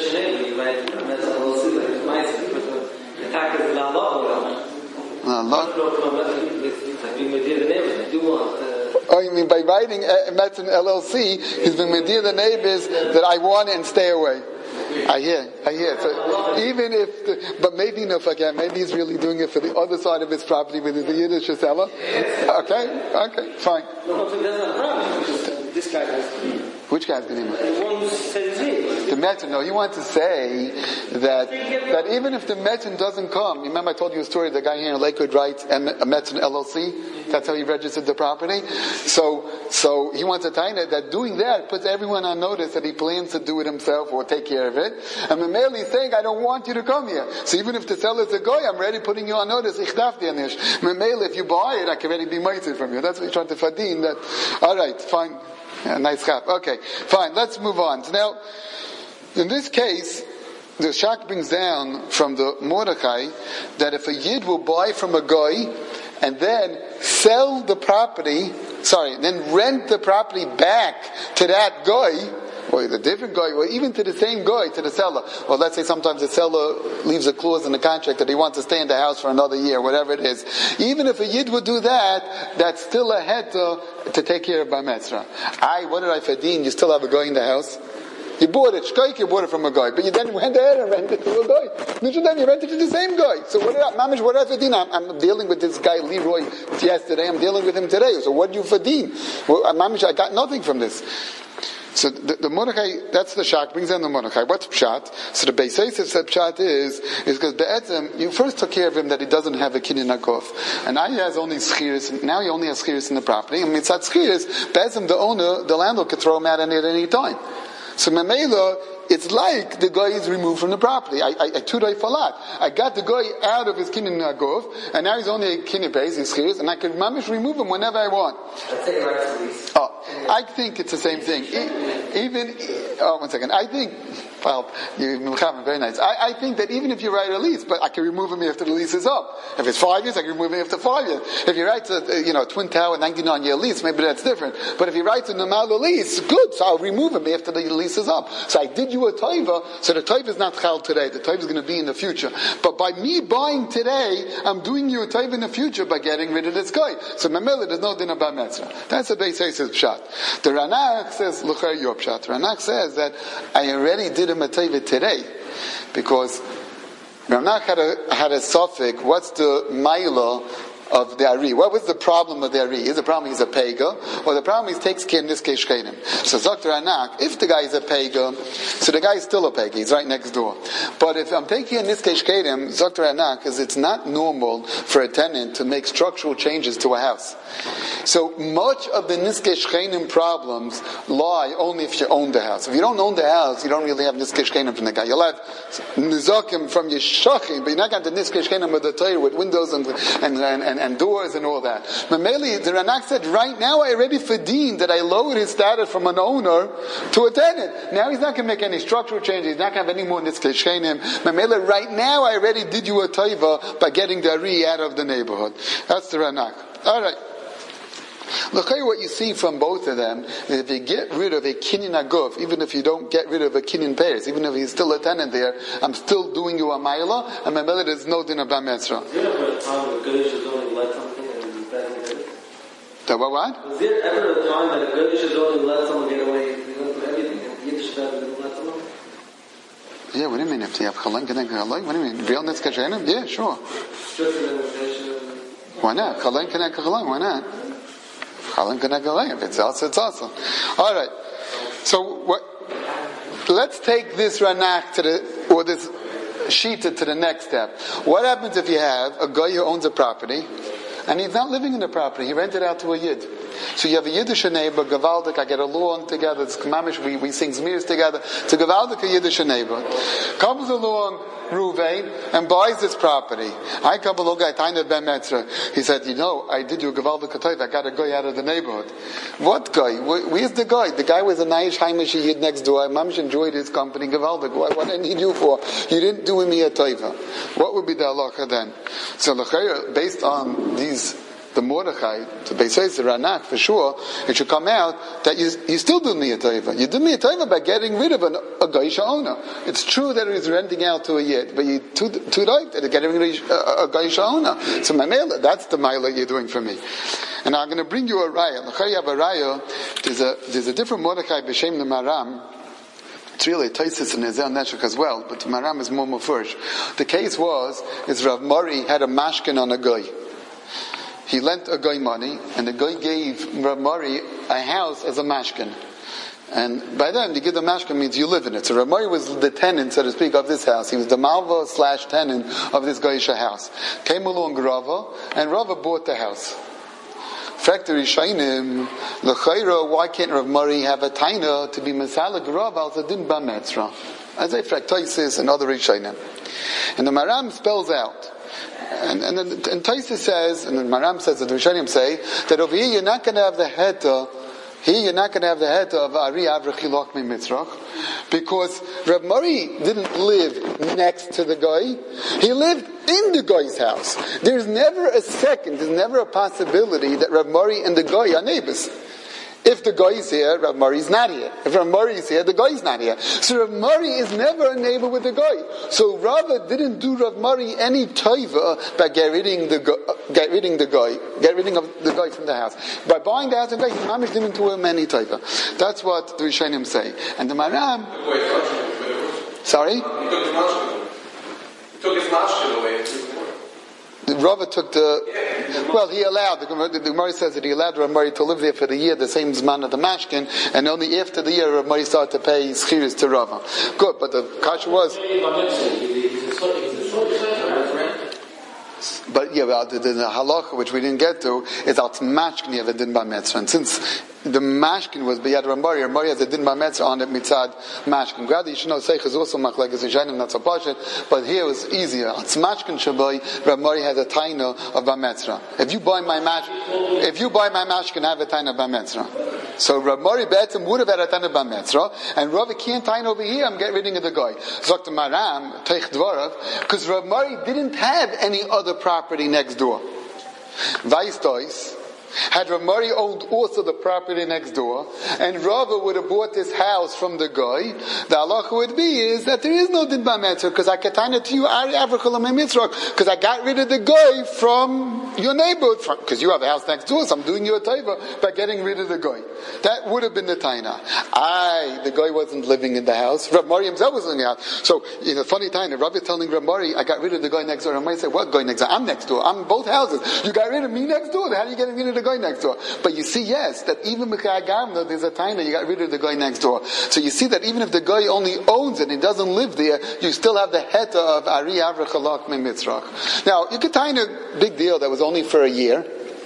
Oh, you mean by writing uh, Metzin L L C, he's been medir the neighbors that I want and stay away. I hear, I hear. So even if, the, but maybe no, again, maybe he's really doing it for the other side of his property with the Yiddish seller. Okay, okay, fine. No, that's not a problem. This guy has. Which guy's Gedima? The one who says it. The Metzin. No, you want to say that that even if the Metzin doesn't come, remember I told you a story. The guy here in Lakewood writes a Metzin L L C. That's how he registered the property. So, so he wants to tell you that doing that puts everyone on notice that he plans to do it himself or take care of it. And Mamela is saying, I don't want you to come here. So even if the seller's a guy, I'm already putting you on notice. Ich darf dir nicht. Mamela, if you buy it, I can already be mitzvah from you. That's what you're trying to fadin. That, all right, fine. Yeah, nice chap. Okay, fine. Let's move on. So now, in this case, the Shak brings down from the Mordechai that if a Yid will buy from a guy and then sell the property, sorry, then rent the property back to that guy, or the different guy, or even to the same guy, to the seller. Or let's say sometimes the seller leaves a clause in the contract that he wants to stay in the house for another year, whatever it is. Even if a Yid would do that, that's still a head to, to take care of by Metzra. I, what did I fadin? You still have a guy in the house? You bought it, shkoik, you bought it from a guy, but you then went ahead and rented it to a guy. Then you rented it to the same guy. So what did I, mamish, what did I fadin? I'm, I'm dealing with this guy Leroy yesterday. I'm dealing with him today. So what do you fadin? Well, mamish, I got nothing from this. So the, the Mordechai, that's the Shak, brings in the Mordechai. What's Pshat? So the Beis Yosef said Pshat is, is because Be'etzem, you first took care of him that he doesn't have a kinyan akov. And now he has only schiris, now he only has schiris in the property. And mitzat schiris, Be'etzem, the owner, the landlord could throw him out at any time. So Mamela, it's like the guy is removed from the property. I, I, I tudai falat. I got the guy out of his kinyan agov, and now he's only a kinyan base, he's schiris, and I can mamish remove him whenever I want. Let's say he writes a lease. Oh, I think it's the same thing. E- even, oh, one second. I think, well, you very nice. I, I think that even if you write a lease, but I can remove him after the lease is up. If it's five years, I can remove him after five years. If he writes a, you know, twin tower ninety-nine year lease, maybe that's different. But if he writes a normal lease, good, so I'll remove him after the lease is up. So I did you a taiva, so the taiva is not chal today, the taiva is going to be in the future. But by me buying today, I'm doing you a taiva in the future by getting rid of this guy. So Mamela, there's no din about Metzra. That's the Beis Yosef pshat. The Ranach says, L'char your pshat. The Ranach says that I already did him a taiva today, because Ranach had a, had a suffix, what's the maila of the Ari? What was the problem of the Ari? Is the problem he's a pega, or the problem he takes care of this case shkedim? So Doctor Anak, if the guy is a pega, so the guy is still a pega, he's right next door. But if I'm taking in this case shkedim, Doctor Anak, is it's not normal for a tenant to make structural changes to a house. So much of the Niske Shchenim problems lie only if you own the house. If you don't own the house, you don't really have Niske Shchenim from the guy. You'll have Nizakim from your Shachim, but you're not going to Niske Shchenim with the Torah, with windows and, and, and, and, and doors and all that. Mameli, the Ranak said, right now I already fadin that I lowered his status from an owner to a tenant. Now he's not going to make any structural changes. He's not going to have any more Niske Shchenim. Mameli, right now I already did you a Taiva by getting the Ari out of the neighborhood. That's the Ranak. Alright. Look at what you see from both of them. If you get rid of a kinyan aguf, even if you don't get rid of a kinyan payers, even if he's still a tenant there, I'm still doing you a maila, and my mother there's no din about Metzra. Was there ever a time when a Goyish is only let something and bad did it? The what, what? Was there ever a time that a Goyish is only let someone get away with everything and Yiddish doesn't let someone? Yeah, what do you mean? If you have chalan, can I go like? What do you mean? Real netzka shenim? Yeah, sure. Why not? Chalan, can I go like? Why not? If it's also, it's awesome. All right. So what? Let's take this Ranach to the or this Shita to the next step. What happens if you have a guy who owns a property and he's not living in the property? He rented out to a Yid. So you have a Yiddish neighbor, Gavaldik, I get along together, it's Mamish, we, we sing Zmirs together. It's a Gavaldik, a Yiddish neighbor. Comes along Ruvain and buys this property. I come along, I Taina Ben Metzra. He said, you know, I did you a Gavaldik Katoiv, I got a guy out of the neighborhood. What guy? Where's the guy? The guy was a Naish Haimish Yid next door. Mamish enjoyed his company, Gavaldik. What, what did he do for? You didn't do me a Toiva. What would be the halacha then? So, based on these the Mordechai, to Beis Yosef, the Ranak, for sure, it should come out that you, you still do me a taiva. You do me a taiva by getting rid of an, a Gaisha owner. It's true that he's renting out to a Yid, but you too too right that getting rid of a, a Gaisha owner. So my mail, that's the maila you're doing for me. And I'm going to bring you a raya. L'chari have a raya. There's a there's a different Mordechai b'shem the Maram. It's really Taisis and Ezel Neshek as well, but the Maram is more mufresh. The case was is Rav Mori had a mashkin on a guy. He lent a guy money, and the guy gave Rav Mori a house as a mashkin. And by then, the Gidda Mashka means you live in it. So Rav Mari was the tenant, so to speak, of this house. He was the Malva slash tenant of this Goyisha house. Came along Rava, and Rava bought the house. Factory Shainim, L'chayra, why can't Rav Mari have a taina to be Masala Rava al Zadin Ba Metzra? As a Fraktoisis and other Rishainim. And the Maram spells out, and, and, and Taisis says, and the Maram says, that the Rishonim say, that over here you're not going to have the heta. Here you're not going to have the heta of Ari Avrachilok Mi Mitzrach, because Rav Mari didn't live next to the guy. He lived in the guy's house. There's never a second, there's never a possibility that Rav Mari and the guy are neighbors. If the guy is here, Rav Mari is not here. If Rav Mari is here, the guy is not here. So Rav Mari is never a neighbor with the guy. So Rava didn't do Rav Mari any taiva by get rid the guy, get rid the guy, get rid of the guy from the house. By buying the house and guy, he mamish didn't do him any taiva. That's what the Rishonim say. And the Maram. Sorry. He took his mashkin away. The Rava took the, well, he allowed, the Gemara says that he allowed Rav Mari to live there for the year, the same zman of the mashkin, and only after the year Rav Mari started to pay schiris to Rava. Good, but the kasha was, but yeah, well, the, the, the halacha, which we didn't get to, is al mashkin yev din ba metzra. And since the mashkin was b'yad Rav Mari, Rav Mari has a din ba metzra on it mitzad mashkin. Granted, you should know seich is also machlekes Rishonim, not so pashut, but here it was easier. Al mashkin shabai, Rav Mari has a taina of ba metzra. If you buy my mash, if you buy my mashkin, I have a taina of ba metzra. So Rav Mari betzim would have had a taina of ba metzra, and Rav can't taina over here. I'm getting rid of the guy. Zok the Maram teich dvarav, because Rav Mari didn't have any other property next door. Vaistois, had Rav Mari owned also the property next door, and Rava would have bought this house from the guy, the halacha would be is that there is no din ba metzra, because I katana to you Ari Avrachol Mitzrach, because I got rid of the guy from your neighborhood, because you have a house next door, so I'm doing you a taiva by getting rid of the guy. That would have been the taina. I, the guy wasn't living in the house. Rav Mari himself was in the house. So, in a funny taina, Rav is telling Rav Mari, I got rid of the guy next door. Rav Mari said, what guy next door? I'm next door. I'm in both houses. You got rid of me next door. How are you getting rid of the guy next door? But you see, yes, that even B'chai Gamna, there's a taina, you got rid of the guy next door. So you see that even if the guy only owns it and he doesn't live there, you still have the heta of Ari Avrachalak Mi Mitzrach. Now, you could taina, big deal, that was only for a year.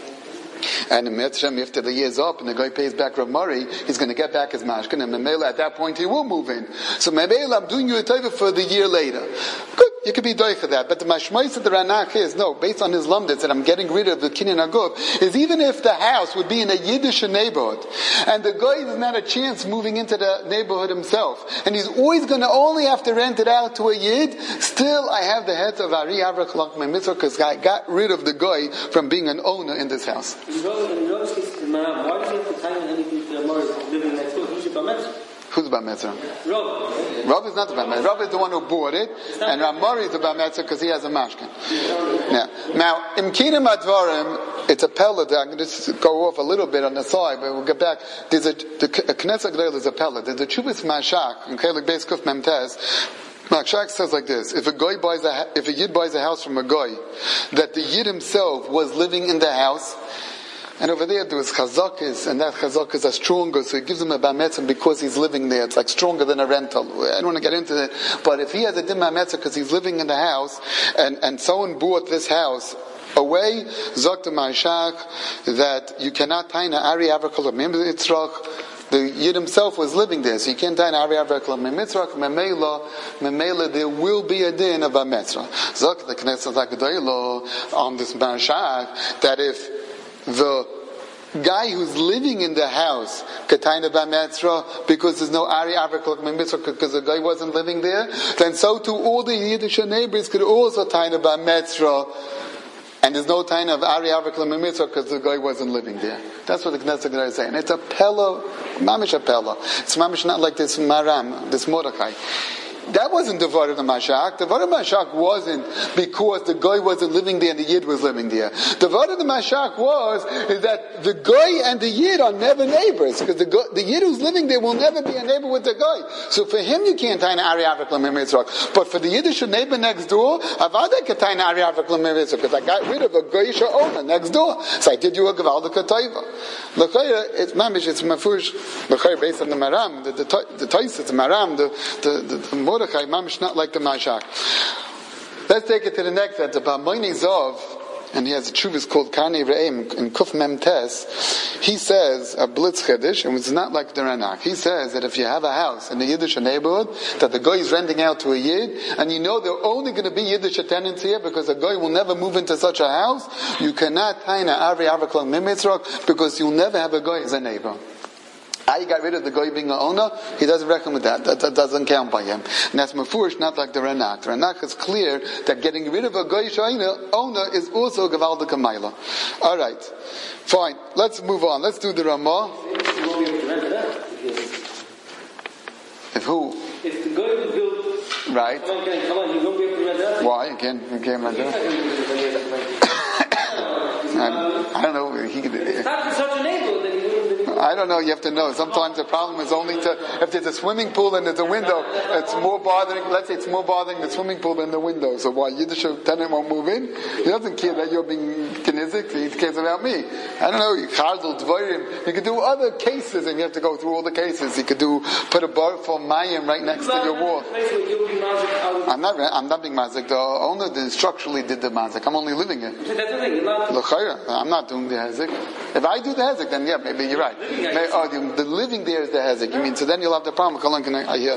And in Mitzrayim, after the year's up and the guy pays back Rav Mari, he's going to get back his mashkin, and Memela at that point he will move in. So Memela, I'm doing you a taiva for the year later. Good, you could be doy for that. But the mashmais of the Ranach is, no, based on his lumditz, that I'm getting rid of the kinyan aguf, is even if the house would be in a Yiddish neighborhood, and the guy doesn't have a chance moving into the neighborhood himself, and he's always going to only have to rent it out to a Yid, still I have the head of Ari Avrachalak Mi Mitzrach, because I got rid of the guy from being an owner in this house. In Rav's case, why does he have to time anything to Amar living next door? He's a Bar Metzra. Who's the Bar Metzra? Rav. Rav is not the Bar Metzra. Rav is the one who bought it, and Ramari is the Bar Metzra because he has a mashkin. Yeah. Now, in Kinim Advarim, it's a pellet. I'm going to just go off a little bit on the side, but we'll get back. There's a, the Knesset Gdel is a pellet. There's a Chubis Mashak, in Chelik Beis Kuf Memtes. Mashak says like this: If a guy buys a, if a Yid buys a house from a guy, that the Yid himself was living in the house, and over there there was chazakis, and that chazakis are stronger, so it gives him a bar metzah because he's living there. It's like stronger than a rental. I don't want to get into it, but if he has a din bar metzah because he's living in the house, and, and someone bought this house away, Zok the Mashak, that you cannot taina Ari Avrachal Mi Mitzrach. The Yid himself was living there, so you can't taina Ari Avrachal Mi Mitzrach. Memela, memela, there will be a din of a metzrach. Zok the Knesset Zakadaylo on this Mashak that if the guy who's living in the house kataina ba metzra because there's no Ari Avrachal Mi Mitzrach because the guy wasn't living there, then so too all the Yiddish neighbors could also taina ba metzra, and there's no taina of Ari Avrachal Mi Mitzrach because the guy wasn't living there. That's what the Knesset is saying. It's a pella, mamish a pella. It's mamish not like this Maram, this Mordechai. that wasn't the Vara the Mashak. The Vara Mashak wasn't because the guy wasn't living there and the Yid was living there. The Vara the Mashak was is that the guy and the Yid are never neighbors, because the guy, the Yid who's living there will never be a neighbor with the guy. So for him you can't tie an Ari Avik Lamim Yitzchak. But for the Yiddish neighbor next door, Avada can tie an Ari Avik Lamim Yitzchak, because I got rid of a Goyisha owner next door. So I did you a Gavaldika Taiva. L'chayra, it's mamish, it's mafush. L'chayra based on the Maram, the the the Tais, it's Maram, the the the, the Mordechai mamish not like the Mashak. Let's take it to the next. That's about Moini Zov, and he has a truvis called Karnei Re'im in Kuf Mem Tes. He says a blitz chedish, and it's not like the Ranach. He says that if you have a house in the Yiddish neighborhood that the guy is renting out to a Yid, and you know there are only going to be Yiddish tenants here because a guy will never move into such a house, you cannot tie an Ari Avaklang Mimitzrak because you'll never have a guy as a neighbor. I got rid of the guy being an owner, he doesn't reckon with that. That, that doesn't count by him. And that's mafurish, not like the Ranach. The Ranach is clear that getting rid of a guy owner is also Gavalda Kamaila. Alright. Fine. Let's move on. Let's do the Ramah. If who? If the guy who built... Right. Come on, come on, you won't be able to rent it out. Why? You can't, you can't rent it out? I, I don't know. He could... It's not for such a neighborhood that you wouldn't... I don't know, you have to know. Sometimes the problem is only to, if there's a swimming pool and there's a window, it's more bothering, let's say it's more bothering the swimming pool than the window. So why Yiddish tenant won't move in? He doesn't care that you're being kinesic, he cares about me. I don't know, you chardal dvorim. You could do other cases and you have to go through all the cases. You could do, put a bar for mayim right next to your wall. I'm not, I'm not being mazik. The owner did, structurally did the mazik. I'm only living it. I'm not doing the hezek. If I do the hezek, then yeah, maybe you're right. May, oh, the, the living there is the hezek. You mean, so then you'll have the problem. Can I, I hear.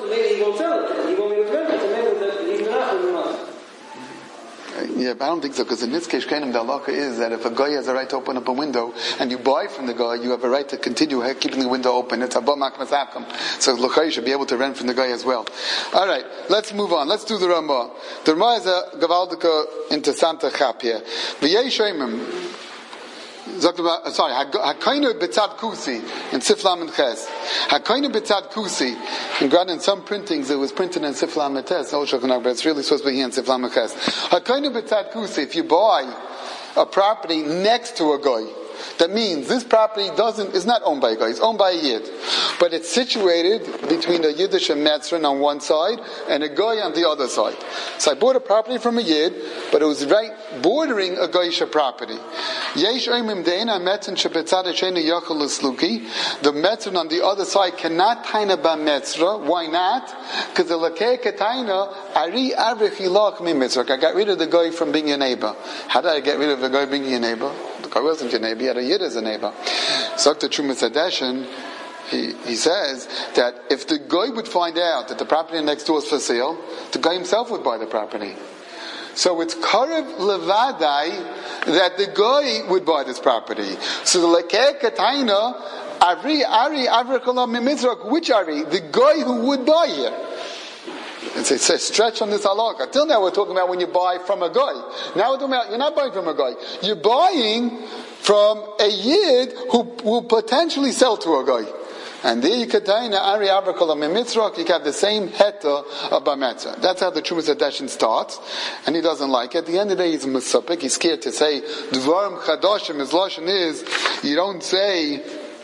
Yeah, but I don't think so, because in this case, Kainim, the halacha is that if a guy has a right to open up a window, and you buy from the guy, you have a right to continue keeping the window open. It's abba makmasakam. So l'chai should be able to rent from the guy as well. Alright, let's move on. Let's do the Ramah. The Ramah is a gavaldika interessante chap here. V'yei shoymim. Sorry, Hakainu B'tzad Kusi in Siflam and Ches. Hakainu B'tzad Kusi. And granted, in some printings it was printed in Siflam and Ches, but it's really supposed to be here in Siflam and Ches. Hakainu B'tzad Kusi. If you buy a property next to a guy, that means this property doesn't is not owned by a guy, it's owned by a Yid. But it's situated between a Yiddish and Metzrin on one side and a guy on the other side. So I bought a property from a Yid, but it was right bordering a Goyisha property. Yesh oimim deina Metzrin shebetzad hasheni yachal l'sluki. The Metzrin on the other side cannot taina ba Metzra. Why not? Because the lakei ketaina ari avrich ilach mi Metzra. I got rid of the guy from being your neighbor. How did I get rid of the guy being your neighbor? The guy wasn't your neighbor, he had a Yid as a neighbor. So Doctor Trumas Hadeshin, he, he says that if the guy would find out that the property next door is for sale, the guy himself would buy the property. So it's Karev Levadai that the guy would buy this property. So the Lekeh Kataina, Ari, Ari, Avrikala Mimizrak, which Ari? The guy who would buy here. It's a, it's a stretch on this halakha. Till now we're talking about when you buy from a guy. Now we're talking about, you're not buying from a guy. You're buying from a Yid who will potentially sell to a guy. And there you could die in Ari Avrakala Mimitzrak, you have the same heta of Bametza. That's how the Trumas Hadeshin starts. And he doesn't like it. At the end of the day, he's a Mesupik. He's scared to say, Dvarim Chadashim, his Lashon is, you don't say,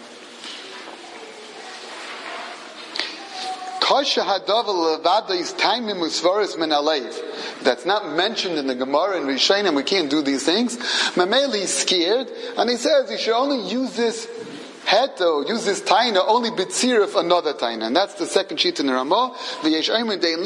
That's not mentioned in the Gemara and Rishonim. We can't do these things. Mameli is scared, and he says you should only use this heto, use this taina only bitzir of another taina, and that's the second sheet in the Ramah. If you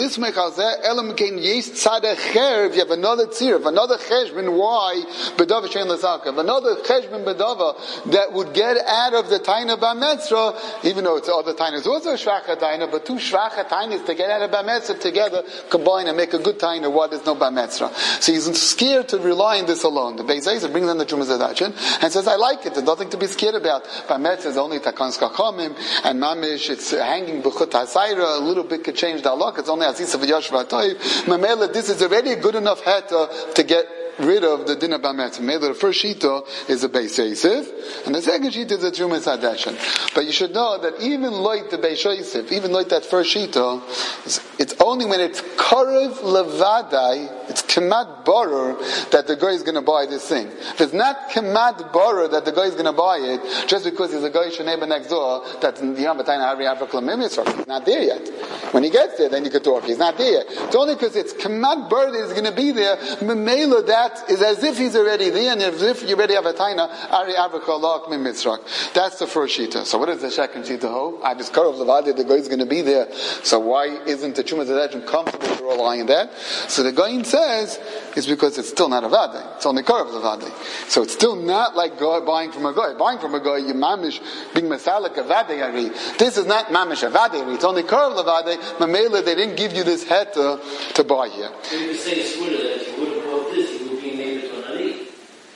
have another tzir, if another cheshbon why bedava shein l'zaka, if another cheshbon bedava that would get out of the taina b'metzra, even though it's other tainas also a shvacha taina, but two shvacha tainas to get out of b'metzra together combine and make a good taina. What is no b'metzra? So he's scared to rely on this alone. The Beis Ezer brings on the Trumas Hadeshin and says, I like it. There's nothing to be scared about. B'metzra is only takans kachamim, and mamish it's hanging b'chut hasayra. A little bit could change the halakha. It's only azisa v'yashva toiv. Mamela, this is already a good enough heta to get rid of the din of Bametz. Maybe the first shita is a Beis Yosef, and the second shita is a Trumas Hadeshin. But you should know that even like the Beis Yosef, even like that first shita, it's only when it's Karev Levadai, it's Kemat Borer, that the guy is going to buy this thing. If it's not Kemat Borer that the guy is going to buy it, just because he's a guy neighbor next door, that's in the Yamatain Hari Africa Mitzvah, he's not there yet. When he gets there, then you could talk. He's not there yet. It's only because it's Kemat Borer that he's going to be there. Memela, that is as if he's already there, and as if you already have a Taina Hari Africa Mitzvah. That's the first shita. So what is the second shita? Oh, I just Karev Levadai, the guy is going to be there. So why isn't the Chumas Hadeshin comfortable to rely on that? So the Gaon says it's because it's still not a Vadai. It's only Karev Levadai. So it's still not like go, buying from a guy. Buying from a guy, you mamish being masalik a Vadai. This is not mamish a Vadai. It's only Karev Levadai. Mamela, they didn't give you this heta to buy here. So you could say Swida that if you would have bought this, you would be neighbor to an Ali.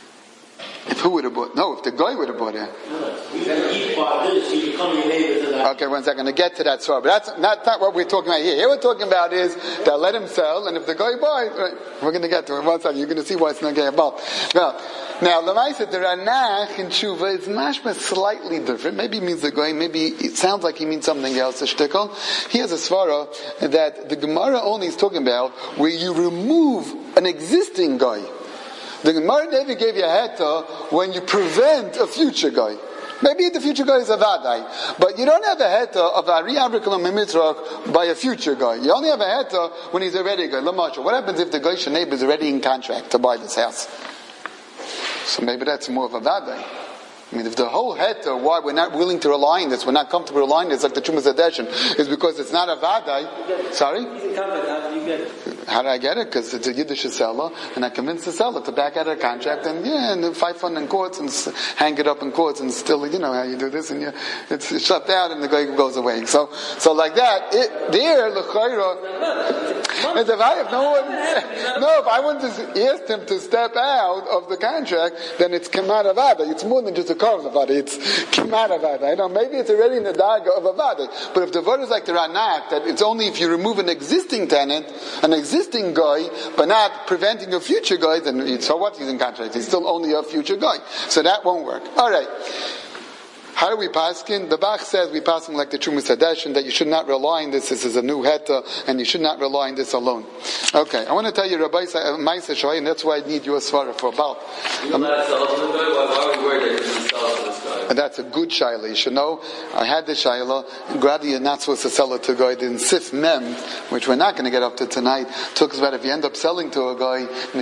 If who would have bought? No, if the guy would have bought it. No, you bought this, you become your neighbor to that. Okay, one second. To get to that story, but that's not, not what we're talking about here. Here we're talking about is that let him sell, and if the guy buys, right, we're going to get to it. One second, you're going to see why it's not getting involved. Well, now Lamaisa the Ranach in Tshuva is mashma slightly different. Maybe he means the guy. Maybe it sounds like he means something else. A shtickle. He has a svara that the Gemara only is talking about where you remove an existing guy. The Gemara never gave you a heta when you prevent a future guy. Maybe the future guy is a vadai, but you don't have a heta of a ri'avrikal mimitrach by a future guy. You only have a heta when he's already a guy. Lamasha, what happens if the guy Shaneb is already in contract to buy this house? So maybe that's more of a vadai. I mean, if the whole heta, why we're not willing to rely on this, we're not comfortable relying on this, like the Chumas Hadeshin, is because it's not a vadai. Sorry? He's in contract, how did you get it? How did I get it? Because it's a Yiddish seller, and I convinced the seller to back out of the contract, and yeah, and fight fund in courts, and s- hang it up in courts, and still, you know how you do this, and you, it's shut down, and the guy goes away. So, so like that, it, there, l'chayra, if I have no one, no, if I want to ask him to step out of the contract, then it's kemat avada. It's more than just a car of avada. It's kemat avada. You know, maybe it's already in the daga of avada. But if the word is like the Ranach, that it's only if you remove an existing tenant, an existing guy, but not preventing a future guy, then so what? He's in contract. He's still only a future guy. So that won't work. All right. How do we paskin? The Bach says we paskin like the Trumas Hadeshin, that you should not rely on this. This is a new heta, and you should not rely on this alone. Okay, I want to tell you Rabbi Ma'aseh Shoy, and that's why I need your svara for about. Um, Why are we worried that he's going to sell to this guy? And that's a good shaila. You should know, I had the shaila, Grady, you're not supposed to sell it to a guy. Then Sif Mem, which we're not going to get up to tonight, talks about if you end up selling to a guy,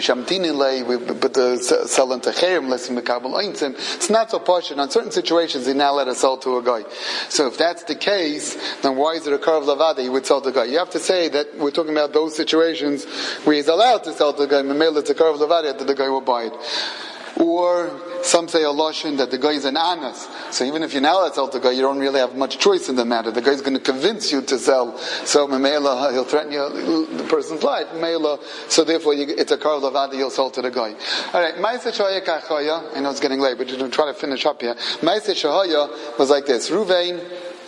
but the selling to Cherem, less than Mekabel Einzim, it's not so partial. On certain situations, they now let us sell to a guy. So if that's the case, then why is it a Karev Levadai you would sell to a guy? You have to say that we're talking about those situations where he's allowed to sell to a guy, Memela it's a Karev Levadai that the guy will buy it. Or some say a lashon that the guy is an anas. So even if you're not allowed to sell to the guy, you don't really have much choice in the matter. The guy's going to convince you to sell. So Memela, he'll threaten you, the person's life. Memela, so therefore you, it's a Karev Levadai you'll sell to the guy. Alright, Ma'aseh Shoya Kachaya, I know it's getting late, but you're trying to finish up here. Ma'aseh Shoya was like this. Ruvain,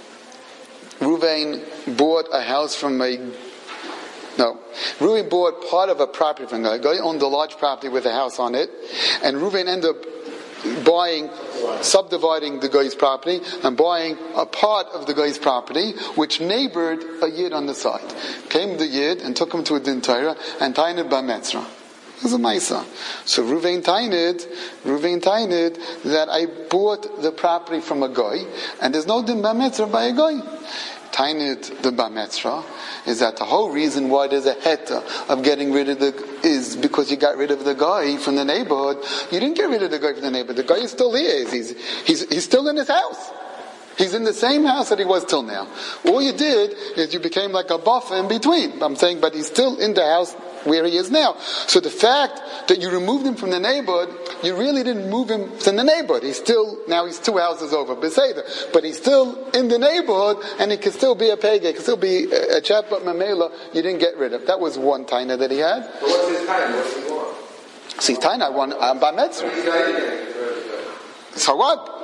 Ruvain bought a house from a No. Reuven bought part of a property from a guy. Guy owned a large property with a house on it. And Reuven ended up buying, subdividing the guy's property and buying a part of the guy's property, which neighbored a Yid on the side. Came the Yid and took him to a Din Torah and tained by Metzra. It was a Maisa. So Reuven tained, Reuven tained that I bought the property from a guy and there's no Din by Metzra by a guy. Tainit the Bametzra is that the whole reason why there's a heta of getting rid of the is because you got rid of the guy from the neighborhood. You didn't get rid of the guy from the neighborhood. The guy is still here. He's he's he's still in his house. He's in the same house that he was till now. All you did is you became like a buffer in between. I'm saying, but he's still in the house where he is now. So the fact that you removed him from the neighborhood, you really didn't move him from the neighborhood. He's still, now he's two houses over, Beseder. But he's still in the neighborhood, and he can still be a pega, he can still be a, a chap, but Mamela, you didn't get rid of. That was one taina that he had. But what's his taina? What's he want? See, taina, one, um, Bar Metzra. So what?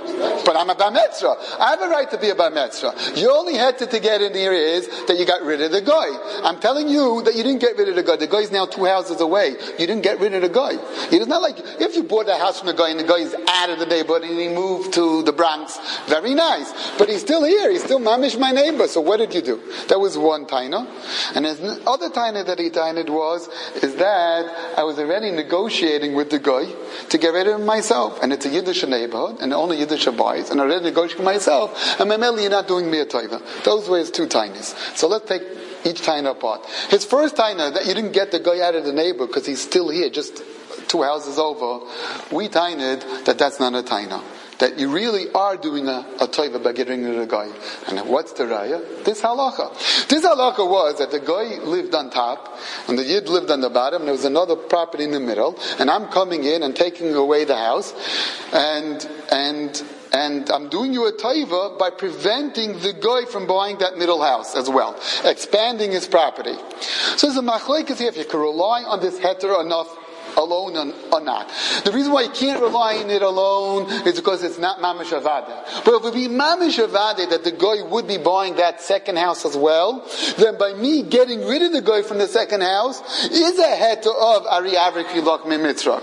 But I'm a bar mitzvah. I have a right to be a bar mitzvah. Your only head to, to get in here is that you got rid of the guy. I'm telling you that you didn't get rid of the guy. The guy is now two houses away. You didn't get rid of the guy. It's not like if you bought a house from the guy and the guy is out of the neighborhood and he moved to the Bronx. Very nice. But he's still here. He's still mamish my neighbor. So what did you do? That was one taina. And the other taina that he tained was, is that I was already negotiating with the guy to get rid of him myself. And it's a Yiddish neighborhood and only Yiddish buys. And I already negotiated myself. And Mameli, you're not doing me a taiva. Those were his two tainas. So let's take each taina apart. His first taina, that you didn't get the guy out of the neighborhood because he's still here, just two houses over. We tained that that's not a taina. That you really are doing a, a taiva by getting rid of the guy. And what's the raya? This halacha. This halacha was that the guy lived on top, and the yid lived on the bottom, and there was another property in the middle, and I'm coming in and taking away the house, and, and, and I'm doing you a taiva by preventing the guy from buying that middle house as well. Expanding his property. So there's a machlekes here if you can rely on this heter enough alone or not. The reason why you can't rely on it alone is because it's not mamish avada. But if it would be mamish avada that the guy would be buying that second house as well, then by me getting rid of the guy from the second house is a heter of Ari Avrik Hilok Mimitzrak.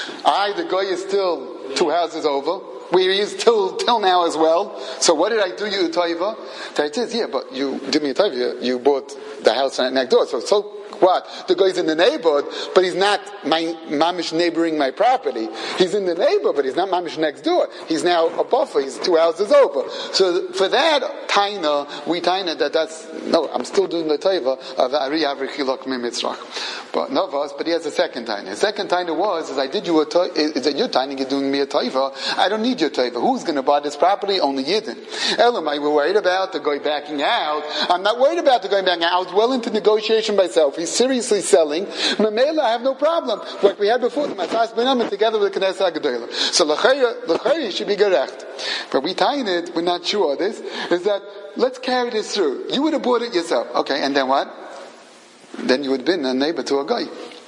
I, the guy is still two houses over. Where he is till till now as well. So what did I do you a taiva? That is, yeah, but you did me a taiva. You bought the house right next door. So so what? The guy's in the neighborhood, but he's not my mamish neighboring my property. He's in the neighborhood, but he's not mamish next door. He's now a buffer. He's two houses over. So for that taina, we taina that that's no. I'm still doing the taiva of Ari Avrik Hilok Mimitzrach. But Novas, but he has a second taina. The second taina was is I did you a taiva. Is that your taina? You're doing me a taiva. I don't need your taiva. Who's going to buy this property? Only Yidden. Elam, I were worried about the guy backing out. I'm not worried about the guy backing out. I was well into negotiation myself. He's seriously selling. Mamela, I have no problem. Like we had before, the Matas Benamin together with the Knesset HaGedolah. So l'chayah should be gerecht. But we tying it, we're not sure of this, is that let's carry this through. You would have bought it yourself. Okay, and then what? Then you would have been a neighbor to a guy.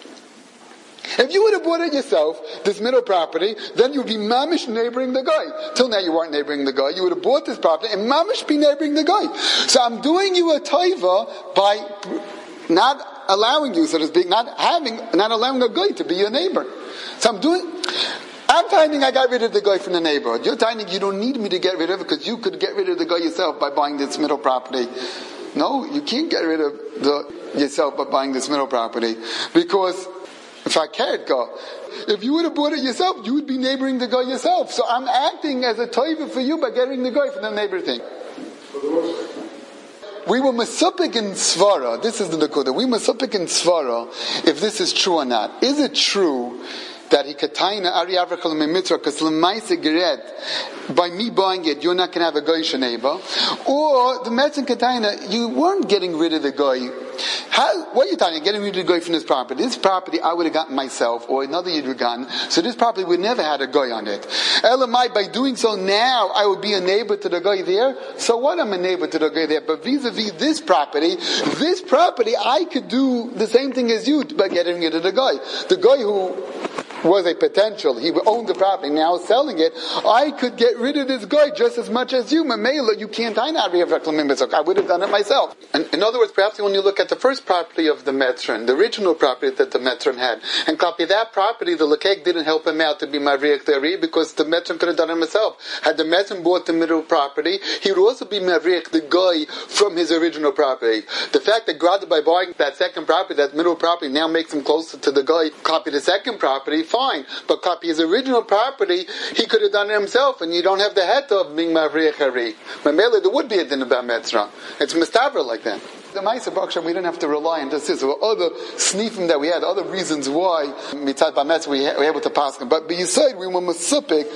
If you would have bought it yourself, this middle property, then you would be mamish neighboring the guy. Till now you weren't neighboring the guy. You would have bought this property and mamish be neighboring the guy. So I'm doing you a taiva by not allowing you, so to speak, not having, not allowing a guy to be your neighbor. So I'm doing, I'm finding I got rid of the guy from the neighborhood. You're finding you don't need me to get rid of it because you could get rid of the guy yourself by buying this middle property. No, you can't get rid of the yourself by buying this middle property because if I can't go, if you would have bought it yourself, you would be neighboring the guy yourself. So I'm acting as a taiva for you by getting the guy from the neighbor thing. We were masupik in svara. This is the nakuda. We masupik in svara. If this is true or not, is it true that he kataina ari avrakal memitra because lemaisa geret by me buying it, you're not going to have a goyish neighbor, or the metzin kataina, you weren't getting rid of the guy. How, what are you talking? Getting rid of the guy from this property. This property I would have gotten myself, or another yid would have gotten. So this property would never had a guy on it. Elamai, by doing so now, I would be a neighbor to the guy there. So what? I'm a neighbor to the guy there. But vis-a-vis this property, this property I could do the same thing as you by getting rid of the guy. The guy who was a potential, he owned the property, now selling it, I could get rid of this guy just as much as you. Mamela, you can't I not I would have done it myself. And in other words, perhaps when you look at the first property of the Metron, the original property that the Metron had, and copy that property, the Lekek didn't help him out to be Mavriach Dari because the Metron could have done it himself. Had the Metron bought the middle property, he would also be Mavriach the guy from his original property. The fact that Grada by buying that second property, that middle property, now makes him closer to the guy, copy the second property, fine. But copy his original property, he could have done it himself, and you don't have the het of being Mavriach Hari. Mamela, there would be a din about Metzra. It's Mistavra like that. The Ma'aser Baksha, we didn't have to rely on just this. There were other snifim that we had, other reasons why Mitzad Bametz we were able to pass them. But beside, we were Masupik.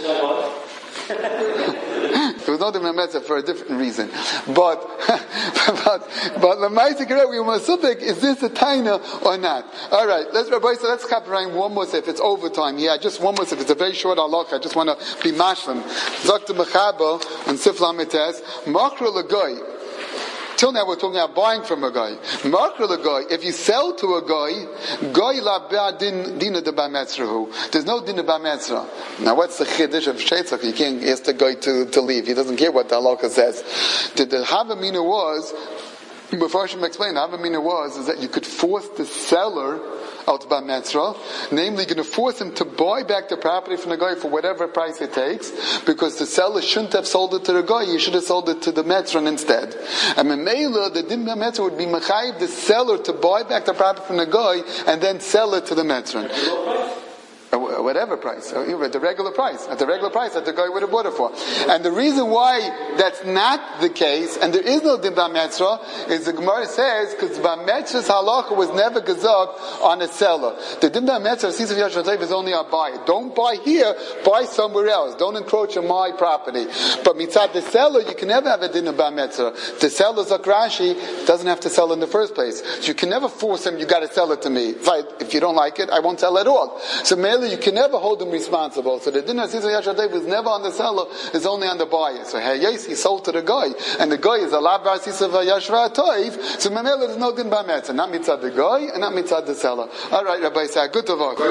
There was no different Metzah for a different reason. But, but, but the Ma'aser Gereh, we were Masupik, is this a taina or not? Alright, let's, Rabbi, so let's cap around one more if it's overtime. Yeah, just one more if it's a very short halakha. I just want to be mashlim. Zakta Mechaba and Sifla Mites, Makra Lagoy. Till now we're talking about buying from a guy. Marker the guy. If you sell to a guy, guy la din dina de b'metzrahu. There's no dina b'metzra. Now what's the chiddush of sheitzach? You can't ask the guy to, to leave. He doesn't care what the halakha says. The, the havamina was, before I should explain, the havamina was is that you could force the seller out by metzra, namely going to force him to buy back the property from the guy for whatever price it takes, because the seller shouldn't have sold it to the guy, he should have sold it to the metzran instead. And Memela, the din metzra would be mechayiv the seller to buy back the property from the guy and then sell it to the metzran. Whatever price, at the regular price, at the regular price that the guy would have bought it for. And the reason why that's not the case, and there is no din b'metzra, is the Gemara says, because b'metzra's halacha was never gezog on a seller. The din b'metzra, Sisa v'yashatayv, is only on buyer. Don't buy here, buy somewhere else. Don't encroach on my property. But mitzad the seller, you can never have a din b'metzra. The seller's like Rashi, doesn't have to sell in the first place. So you can never force him, you got to sell it to me. If, I, if you don't like it, I won't sell at all. So you can never hold him responsible. So the din of Sisa Yashadev was never on the seller, it's only on the buyer. So hey, yes, he sold to the guy, and the guy is a lav Sisa Yashra Toiv, so Mamela there's no din b'metzra, not mitzad the guy, and not mitzad the seller. Alright, Rabbi Isaac, good to work.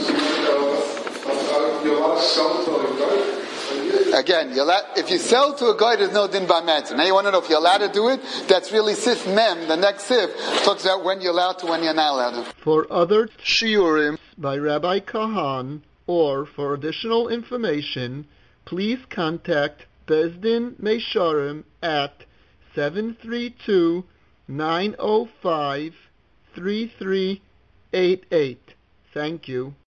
Again, you're allowed, if you sell to a guy, there's no din b'metzra. Now you want to know if you're allowed to do it? That's really Sif Mem, the next Sif, talks about when you're allowed to, when you're not allowed to. For other shiurim by Rabbi Kahan, or for additional information, please contact Bezdin Meisharim at seven three two, nine zero five, three three eight eight. Thank you.